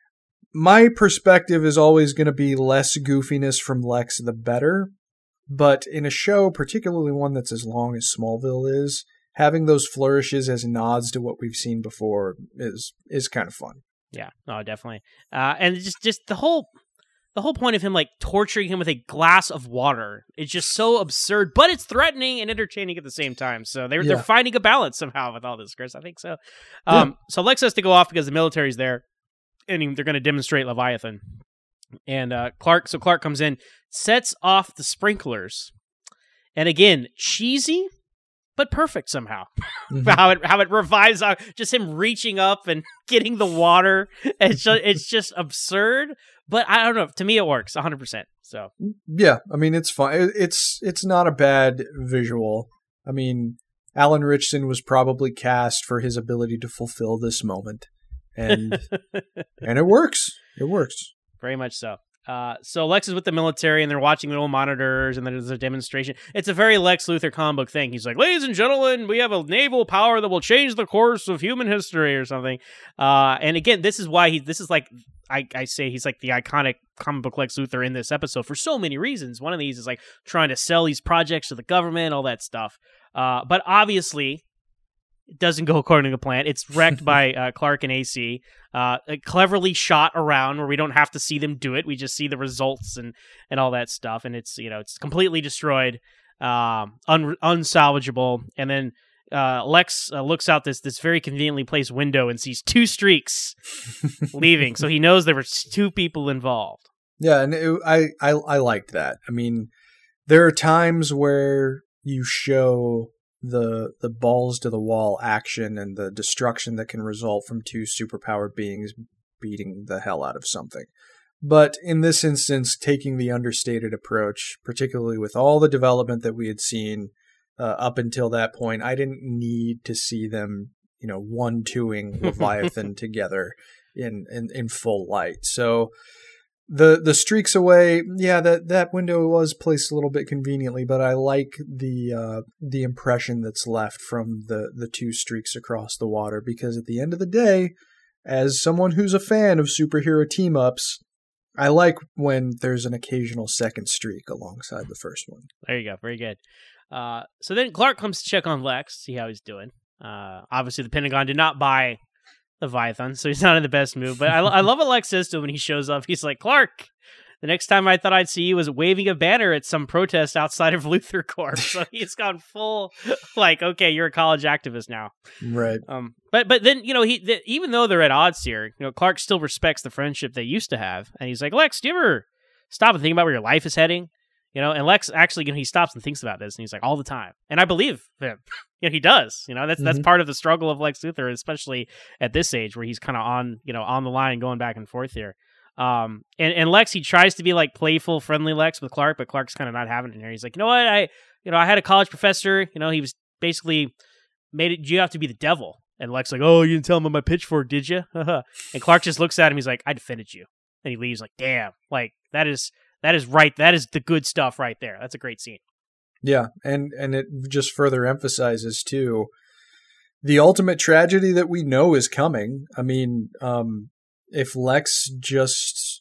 my perspective is always going to be less goofiness from Lex, the better. But in a show, particularly one that's as long as Smallville is, having those flourishes as nods to what we've seen before is kind of fun. Yeah, no, definitely. And just the whole point of him like torturing him with a glass of water is just so absurd, but it's threatening and entertaining at the same time. So they're finding a balance somehow with all this, Chris. I think so. So Lex has to go off because the military's there, and they're going to demonstrate Leviathan. And Clark comes in, sets off the sprinklers, and again, cheesy but perfect somehow. Mm-hmm. how it revives just him reaching up and getting the water. It's just absurd, but I don't know. To me, it works 100%. So yeah, I mean, it's fine. It's not a bad visual. I mean, Alan Ritchson was probably cast for his ability to fulfill this moment, and and it works. It works very much so. So Lex is with the military, and they're watching little monitors, and then there's a demonstration. It's a very Lex Luthor comic book thing. He's like, "Ladies and gentlemen, we have a naval power that will change the course of human history," or something. And again, this is why I say he's like the iconic comic book Lex Luthor in this episode for so many reasons. One of these is like trying to sell these projects to the government, all that stuff. But obviously, it doesn't go according to plan. It's wrecked by Clark and AC. Cleverly shot around where we don't have to see them do it. We just see the results and all that stuff. And it's completely destroyed, unsalvageable. And then Lex looks out this very conveniently placed window and sees two streaks leaving. So he knows there were two people involved. Yeah, and I liked that. I mean, there are times where you show the balls to the wall action and the destruction that can result from two superpowered beings beating the hell out of something. But in this instance, taking the understated approach, particularly with all the development that we had seen up until that point, I didn't need to see them, 1-2ing Leviathan together in full light. So the streaks away, yeah, that window was placed a little bit conveniently, but I like the impression that's left from the two streaks across the water, because at the end of the day, as someone who's a fan of superhero team-ups, I like when there's an occasional second streak alongside the first one. There you go. Very good. So then Clark comes to check on Lex, see how he's doing. Obviously, the Pentagon did not buy Leviathan, so he's not in the best mood. But I love what Lex says to him when he shows up. He's like, "Clark, the next time I thought I'd see you was waving a banner at some protest outside of Luthor Corp." So he's gone full, like, okay, you're a college activist now. Right. But then, even though they're at odds here, Clark still respects the friendship they used to have. And he's like, "Lex, do you ever stop and think about where your life is heading?" And Lex actually, he stops and thinks about this, and he's like, all the time. And I believe him. He does. That's part of the struggle of Lex Luthor, especially at this age where he's kind of on the line, going back and forth here. And Lex, he tries to be like playful, friendly Lex with Clark, but Clark's kind of not having it here. He's like, "You know what? I had a college professor. He was basically made it. You have to be the devil." And Lex like, "Oh, you didn't tell him about my pitchfork, did you?" And Clark just looks at him. He's like, "I defended you." And he leaves like, damn, like that is right. That is the good stuff right there. That's a great scene. Yeah, and it just further emphasizes, too, the ultimate tragedy that we know is coming. I mean, if Lex just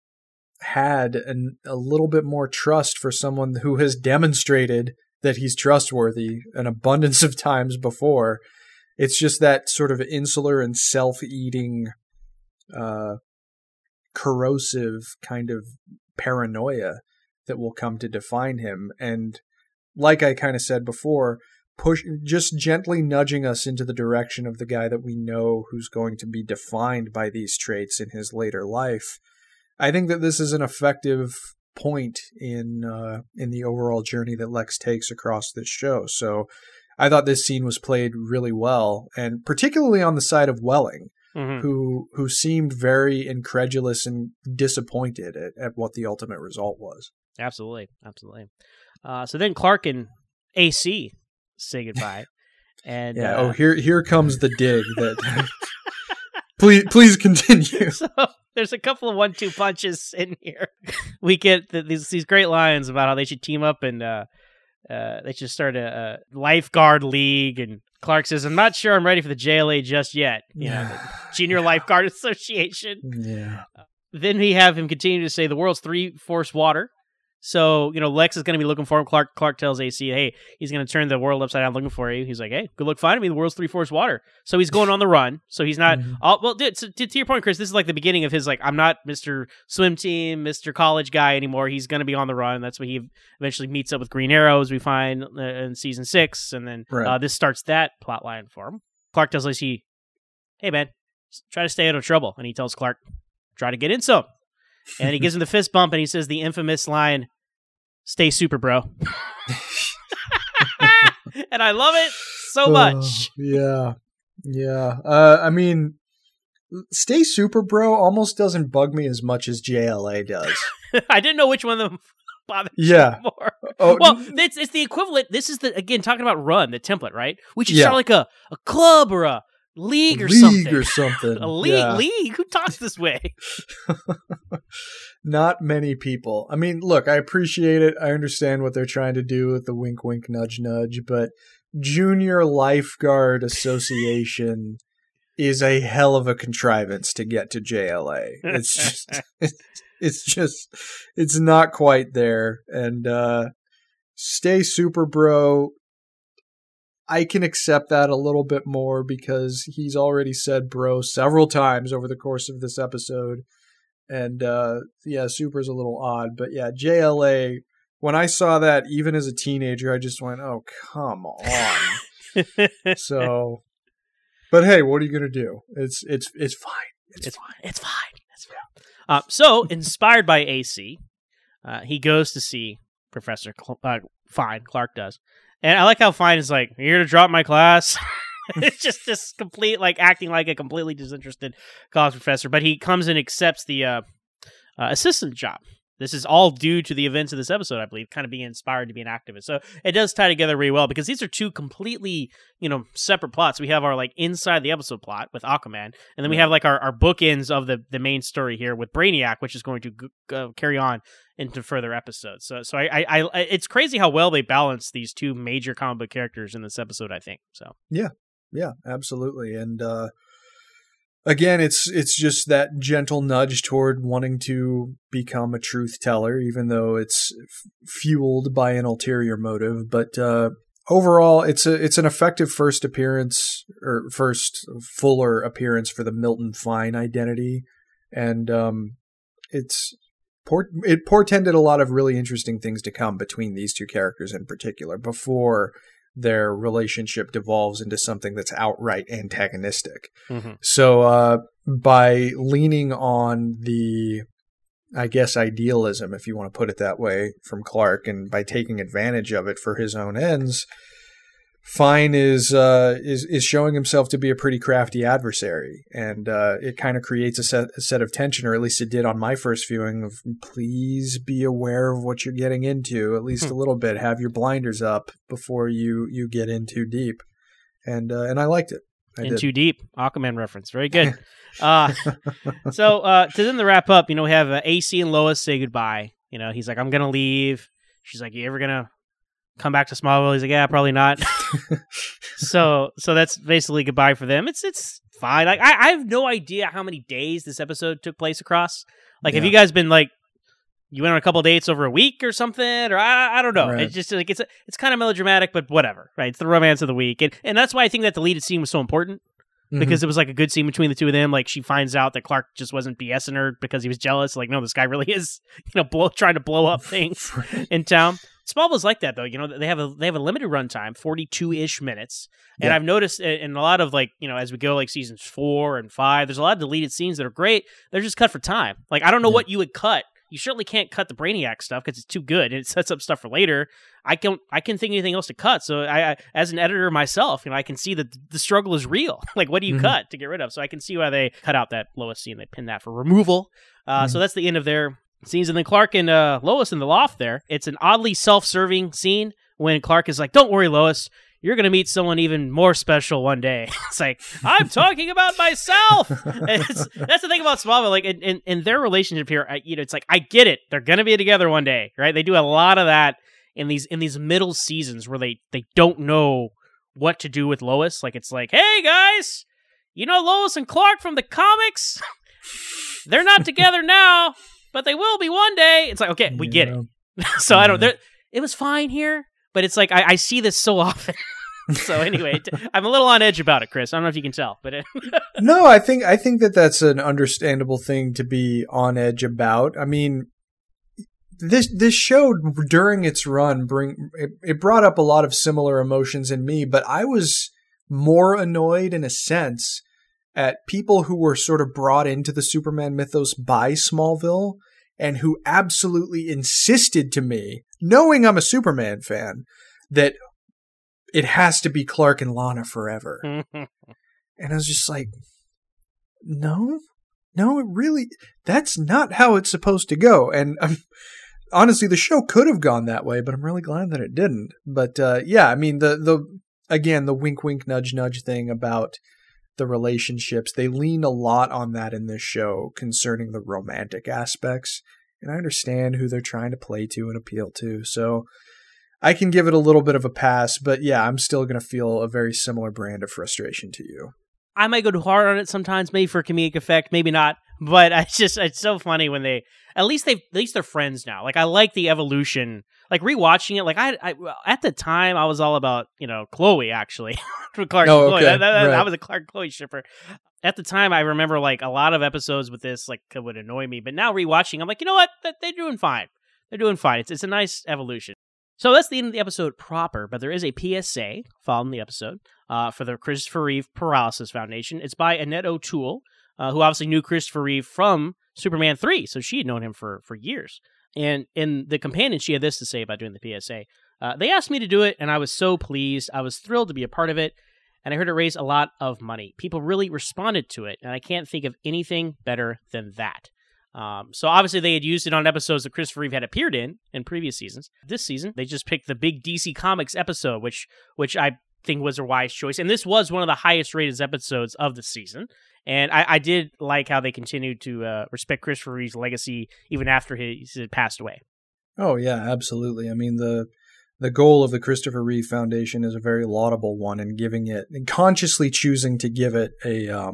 had a little bit more trust for someone who has demonstrated that he's trustworthy an abundance of times before, it's just that sort of insular and self-eating, corrosive kind of paranoia that will come to define him. And like I kind of said before, just gently nudging us into the direction of the guy that we know who's going to be defined by these traits in his later life. I think that this is an effective point in the overall journey that Lex takes across this show. So I thought this scene was played really well, and particularly on the side of Welling, who seemed very incredulous and disappointed at what the ultimate result was. Absolutely. So then Clark and AC say goodbye. And here comes the dig that please continue. So there's a couple of 1-2 punches in here. We get these great lines about how they should team up and they should start a lifeguard league, and Clark says, "I'm not sure I'm ready for the JLA just yet." The Junior Lifeguard Association. Yeah. Then we have him continue to say the world's 3-force water. So, Lex is going to be looking for him. Clark tells AC, hey, he's going to turn the world upside down looking for you. He's like, hey, good luck finding me. The world's 3-force water. So he's going on the run. So he's not... to your point, Chris, this is like the beginning of his, I'm not Mr. Swim Team, Mr. College guy anymore. He's going to be on the run. That's when he eventually meets up with Green Arrow, as we find in season 6. And then this starts that plot line for him. Clark tells AC, hey, man, try to stay out of trouble. And he tells Clark, try to get in some. And he gives him the fist bump, and he says the infamous line, "Stay super, bro." And I love it so much. Yeah. I mean, "Stay super, bro" almost doesn't bug me as much as JLA does. I didn't know which one of them bothered you more. Well, it's the equivalent. This is talking about Run, the template, right? We should start like a club or a league or something. A league? Who talks this way? Not many people. I mean, look, I appreciate it. I understand what they're trying to do with the wink, wink, nudge, nudge, but Junior Lifeguard Association is a hell of a contrivance to get to JLA. It's not quite there. And "Stay super, bro," I can accept that a little bit more because he's already said bro several times over the course of this episode. And super's a little odd. But yeah, JLA, when I saw that, even as a teenager, I just went, oh, come on. So, but hey, what are you going to do? It's fine. It's fine. So, inspired by AC, he goes to see Professor Fine, Clark does. And I like how Fine is like, "You're here to drop my class?" It's just this complete, acting like a completely disinterested college professor. But he comes and accepts the assistant job. This is all due to the events of this episode, I believe, kind of being inspired to be an activist. So it does tie together really well because these are two completely, separate plots. We have our inside the episode plot with Aquaman, and then we have our bookends of the main story here with Brainiac, which is going to carry on into further episodes. So I it's crazy how well they balance these two major comic book characters in this episode, I think. So yeah, absolutely. And again, it's just that gentle nudge toward wanting to become a truth teller, even though it's fueled by an ulterior motive. But overall, it's an effective first appearance, or first fuller appearance for the Milton Fine identity, and it portended a lot of really interesting things to come between these two characters in particular before their relationship devolves into something that's outright antagonistic. Mm-hmm. So by leaning on the, I guess, idealism, if you want to put it that way, from Clark, and by taking advantage of it for his own ends, Fine is showing himself to be a pretty crafty adversary, and it kind of creates a set of tension, or at least it did on my first viewing, of please be aware of what you're getting into, at least a little bit. Have your blinders up before you get in too deep, and I liked it. Too deep, Aquaman reference, very good. So to then the wrap up, we have AC and Lois say goodbye. He's like, I'm gonna leave. She's like, you ever gonna come back to Smallville? He's like, yeah, probably not. So that's basically goodbye for them. It's fine. I have no idea how many days this episode took place across. Have you guys been you went on a couple of dates over a week or something, or I don't know. Right. It's just it's kind of melodramatic, but whatever, right? It's the romance of the week, and that's why I think that deleted scene was so important. Because it was a good scene between the two of them. She finds out that Clark just wasn't BSing her because he was jealous. No, this guy really is, trying to blow up things in town. Smallville's like that, though. You know, they have a limited runtime, 42-ish minutes. And Yeah. I've noticed in a lot of, like, you know, as we go, like, seasons 4 and 5, there's a lot of deleted scenes that are great. They're just cut for time. Like, I don't know what you would cut. You certainly can't cut the Brainiac stuff because it's too good and it sets up stuff for later. I can think of anything else to cut. So I as an editor myself, you know, I can see that the struggle is real. Like, what do you cut to get rid of? So I can see why they cut out that Lois scene. They pinned that for removal. So that's the end of their scenes. And then Clark and Lois in the loft there. It's an oddly self-serving scene when Clark is like, "Don't worry, Lois. You're going to meet someone even more special one day." It's like, I'm talking about myself. That's the thing about Smallville. Like, in their relationship here, you know, it's like, I get it. They're going to be together one day, right? They do a lot of that in these middle seasons where they don't know what to do with Lois. Like, it's like, hey, guys, you know Lois and Clark from the comics? They're not together now, but they will be one day. It's like, okay, we get it. So I don't, it was fine here. But it's like, I see this so often. So anyway, I'm a little on edge about it, Chris. I don't know if you can tell. But No, I think that that's an understandable thing to be on edge about. I mean, this show, during its run, it brought up a lot of similar emotions in me, but I was more annoyed, in a sense, at people who were sort of brought into the Superman mythos by Smallville and who absolutely insisted to me, knowing I'm a Superman fan, that it has to be Clark and Lana forever. And I was just like, no, it really, that's not how it's supposed to go. And honestly, the show could have gone that way, but I'm really glad that it didn't. But yeah, I mean, the wink, wink, nudge, nudge thing about the relationships, they lean a lot on that in this show concerning the romantic aspects. And I understand who they're trying to play to and appeal to. So I can give it a little bit of a pass, but yeah, I'm still going to feel a very similar brand of frustration to you. I might go too hard on it sometimes, maybe for comedic effect, maybe not. But it's so funny when at least they're friends now. Like, I like the evolution. Like, rewatching it, like I at the time I was all about, you know, Chloe, actually. Clark and Chloe. Right. I was a Clark Chloe shipper. At the time, I remember, like, a lot of episodes with this, like, would annoy me. But now rewatching, I'm like, you know what? They're doing fine. They're doing fine. It's a nice evolution. So that's the end of the episode proper, but there is a PSA following the episode for the Christopher Reeve Paralysis Foundation. It's by Annette O'Toole, who obviously knew Christopher Reeve from Superman 3, so she had known him for years. And in the companion, she had this to say about doing the PSA. They asked me to do it, and I was so pleased. I was thrilled to be a part of it, and I heard it raise a lot of money. People really responded to it, and I can't think of anything better than that. So obviously they had used it on episodes that Christopher Reeve had appeared in previous seasons. This season, they just picked the big DC Comics episode, which I think was a wise choice. And this was one of the highest rated episodes of the season. And I did like how they continued to respect Christopher Reeve's legacy even after he had passed away. Oh, yeah, absolutely. I mean, the goal of the Christopher Reeve Foundation is a very laudable one, and consciously choosing to give it a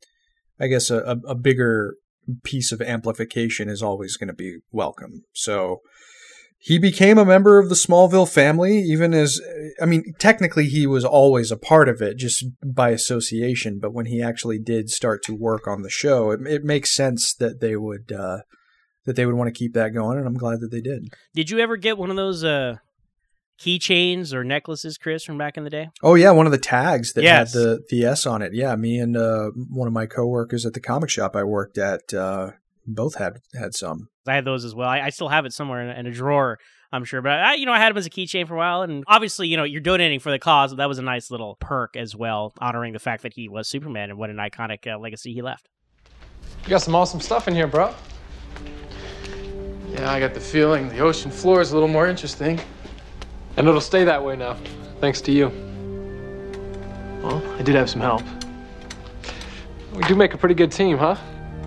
bigger piece of amplification is always going to be welcome. So he became a member of the Smallville family, technically he was always a part of it just by association, but when he actually did start to work on the show, it makes sense that they would want to keep that going, and I'm glad that they did. Did you ever get one of those keychains or necklaces, Chris, from back in the day? Oh yeah, one of the tags that had the S on it. Yeah, me and one of my coworkers at the comic shop I worked at both had some. I had those as well. I still have it somewhere in a drawer, I'm sure. But I had them as a keychain for a while, and obviously, you're donating for the cause. That was a nice little perk as well, honoring the fact that he was Superman and what an iconic legacy he left. You got some awesome stuff in here, bro. Yeah, I got the feeling the ocean floor is a little more interesting. And it'll stay that way now, thanks to you. Well, I did have some help. We do make a pretty good team, huh?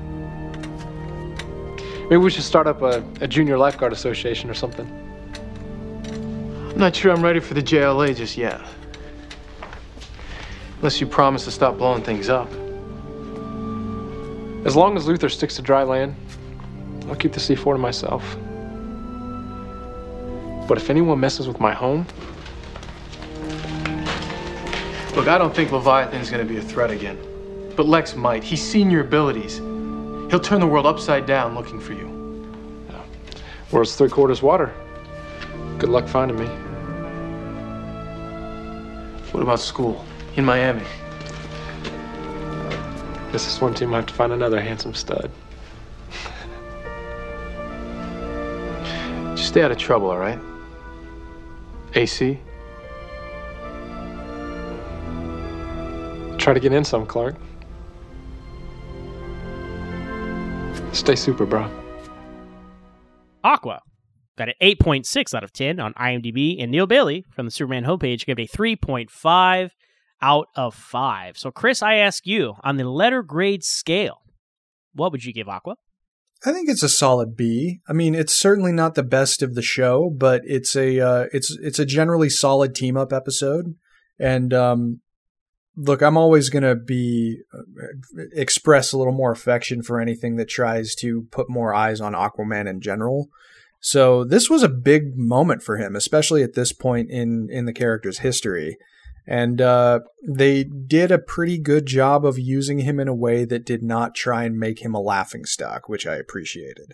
Maybe we should start up a junior lifeguard association or something. I'm not sure I'm ready for the JLA just yet. Unless you promise to stop blowing things up. As long as Luthor sticks to dry land, I'll keep the C4 to myself. But if anyone messes with my home... Look, I don't think Leviathan's gonna be a threat again. But Lex might. He's seen your abilities. He'll turn the world upside down looking for you. Yeah. World's 3/4 water. Good luck finding me. What about school in Miami? Guess the swim team might have to find another handsome stud. Just stay out of trouble, all right? AC? Try to get in some, Clark. Stay super, bro. Aqua got an 8.6 out of 10 on IMDb, and Neil Bailey from the Superman homepage gave a 3.5 out of 5. So, Chris, I ask you, on the letter grade scale, what would you give Aqua? I think it's a solid B. I mean, it's certainly not the best of the show, but it's a generally solid team up episode. And look, I'm always going to express a little more affection for anything that tries to put more eyes on Aquaman in general. So this was a big moment for him, especially at this point in the character's history. And they did a pretty good job of using him in a way that did not try and make him a laughingstock, which I appreciated.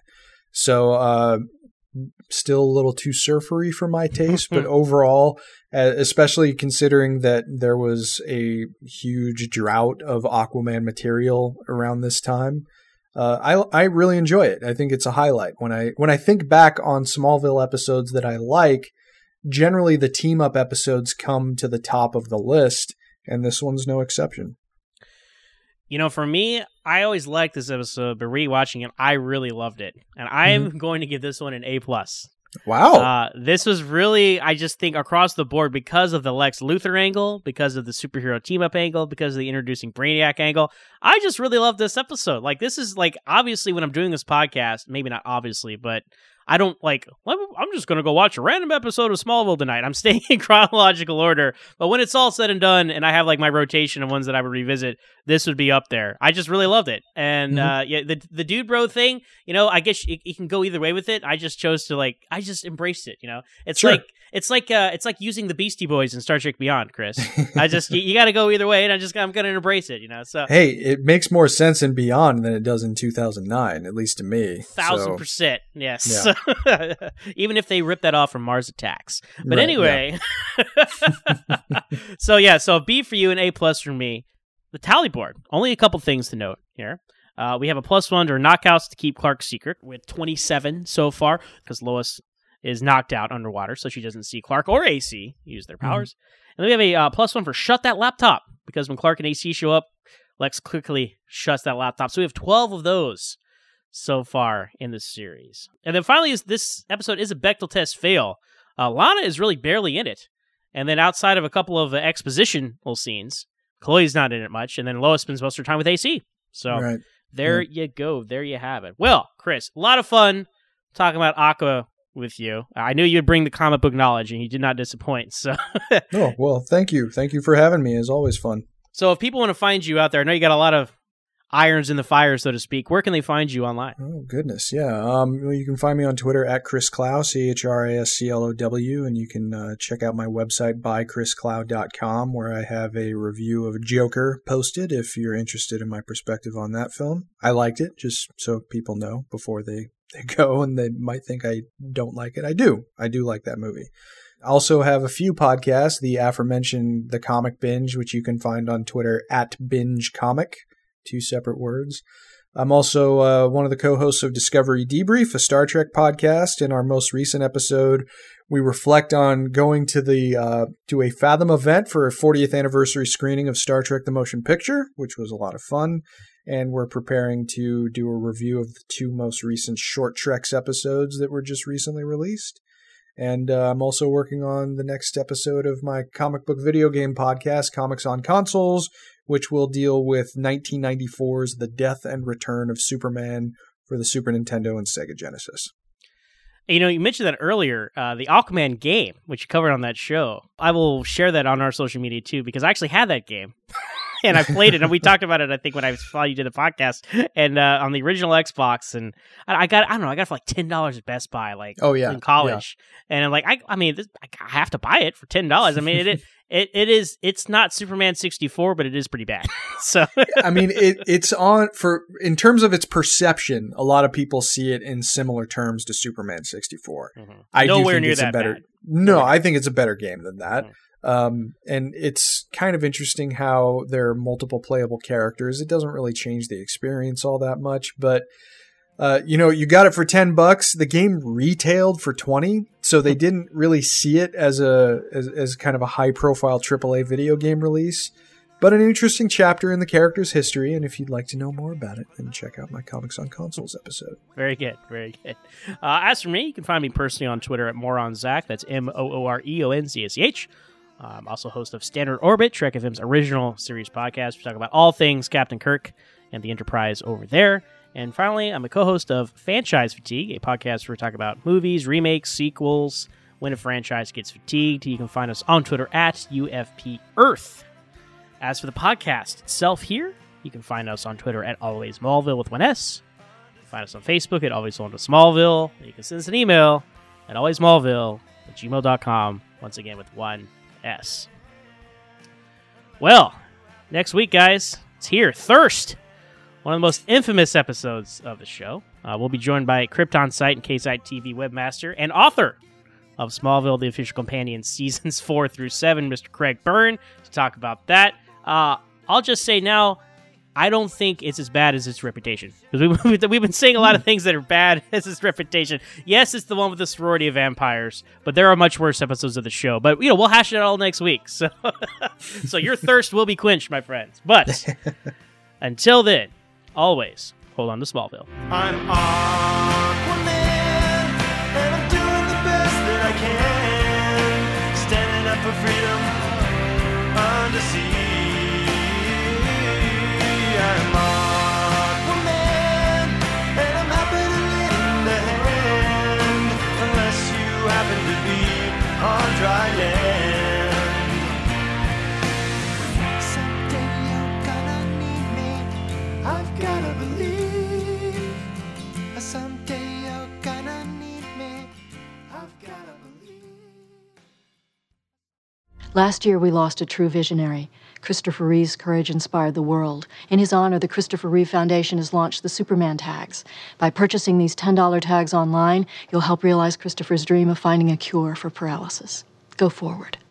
So still a little too surfery for my taste, but overall, especially considering that there was a huge drought of Aquaman material around this time, I really enjoy it. I think it's a highlight. When I think back on Smallville episodes that I like, generally the team up episodes come to the top of the list, and this one's no exception. You know, for me, I always liked this episode, but rewatching it, I really loved it. And I am going to give this one an A+. Wow. This was really, I just think, across the board, because of the Lex Luthor angle, because of the superhero team-up angle, because of the introducing Brainiac angle, I just really love this episode. Like, this is, like, obviously, when I'm doing this podcast, maybe not obviously, but I don't, like, I'm just going to go watch a random episode of Smallville tonight. I'm staying in chronological order. But when it's all said and done, and I have, like, my rotation of ones that I would revisit, this would be up there. I just really loved it. And, yeah, the dude bro thing, you know, I guess you can go either way with it. I just chose to, like, I just embraced it, you know? It's Sure. It's like using the Beastie Boys in Star Trek Beyond, Chris. I just, you got to go either way, and I'm going to embrace it, you know? So, hey, it makes more sense in Beyond than it does in 2009, at least to me. 1,000%, yes. Yeah. Even if they rip that off from Mars Attacks. But Right, anyway, so a B for you and A+ for me. The tally board, only a couple things to note here. We have a +1 to knockouts to keep Clark secret with 27 so far, because Lois is knocked out underwater, so she doesn't see Clark or AC use their powers. And then we have a +1 for shut that laptop, because when Clark and AC show up, Lex quickly shuts that laptop. So we have 12 of those so far in the series. And then finally, this episode is a Bechdel test fail. Lana is really barely in it. And then outside of a couple of expositional scenes, Chloe's not in it much. And then Lois spends most of her time with AC. So there you go. There you have it. Well, Chris, a lot of fun talking about Aqua with you. I knew you'd bring the comic book knowledge, and you did not disappoint. So, Oh, well, thank you. Thank you for having me. It's always fun. So if people want to find you out there, I know you got a lot of irons in the fire, so to speak. Where can they find you online? Oh, goodness. Yeah. Well, you can find me on Twitter at Chris Clow, CHRASCLOW, and you can check out my website, bychrisclow.com, where I have a review of Joker posted if you're interested in my perspective on that film. I liked it, just so people know before they go and they might think I don't like it. I do like that movie. I also have a few podcasts, the aforementioned The Comic Binge, which you can find on Twitter at Binge Comic. 2 separate words. I'm also one of the co-hosts of Discovery Debrief, a Star Trek podcast. In our most recent episode, we reflect on going to a Fathom event for a 40th anniversary screening of Star Trek The Motion Picture, which was a lot of fun. And we're preparing to do a review of the 2 most recent Short Treks episodes that were just recently released. And I'm also working on the next episode of my comic book video game podcast, Comics on Consoles, which will deal with 1994's The Death and Return of Superman for the Super Nintendo and Sega Genesis. You know, you mentioned that earlier, the Aquaman game, which you covered on that show. I will share that on our social media too, because I actually had that game. and I played it, and we talked about it, I think, when I saw you did the podcast, and on the original Xbox, and I got it for like $10 at Best Buy, like in college, and I'm like, I mean, I have to buy it for $10. I mean, it's not Superman 64, but it is pretty bad. So I mean, it's on in terms of its perception, a lot of people see it in similar terms to Superman 64. Mm-hmm. Nowhere near that bad. No, I think it's a better game than that. Mm-hmm. And it's kind of interesting how there are multiple playable characters. It doesn't really change the experience all that much, but you got it for $10. The game retailed for $20, so they didn't really see it as kind of a high profile AAA video game release, but an interesting chapter in the character's history. And if you'd like to know more about it, then check out my Comics on Consoles episode. Very good, very good. As for me, you can find me personally on Twitter at MoronZach. That's MOOREONZACH. I'm also host of Standard Orbit, Trek FM's original series podcast. We talk about all things Captain Kirk and the Enterprise over there. And finally, I'm a co-host of Franchise Fatigue, a podcast where we talk about movies, remakes, sequels, when a franchise gets fatigued. You can find us on Twitter at UFPEarth. As for the podcast itself here, you can find us on Twitter at Always Smallville with one S. You can find us on Facebook at Always Welcome to Smallville. You can send us an email at alwaysmallville@gmail.com, once again with one S. Well, next week, guys, it's here. Thirst, one of the most infamous episodes of the show. We'll be joined by Krypton Site and K-Site TV webmaster and author of Smallville, the official companion, seasons 4 through 7, Mr. Craig Byrne, to talk about that. I'll just say now, I don't think it's as bad as its reputation. Because we've been saying a lot of things that are bad as its reputation. Yes, it's the one with the sorority of vampires, but there are much worse episodes of the show. But, we'll hash it all next week. So, so your thirst will be quenched, my friends. But until then, always hold on to Smallville. I'm Aquaman, and I'm doing the best that I can. Standing up for freedom under sea. I'm Aquaman, and I'm happy to lend a hand, unless you happen to be on dry land. Someday you're gonna need me, I've gotta believe. Someday you're gonna need me, I've gotta believe. Last year, we lost a true visionary. Christopher Reeve's courage inspired the world. In his honor, the Christopher Reeve Foundation has launched the Superman tags. By purchasing these $10 tags online, you'll help realize Christopher's dream of finding a cure for paralysis. Go forward.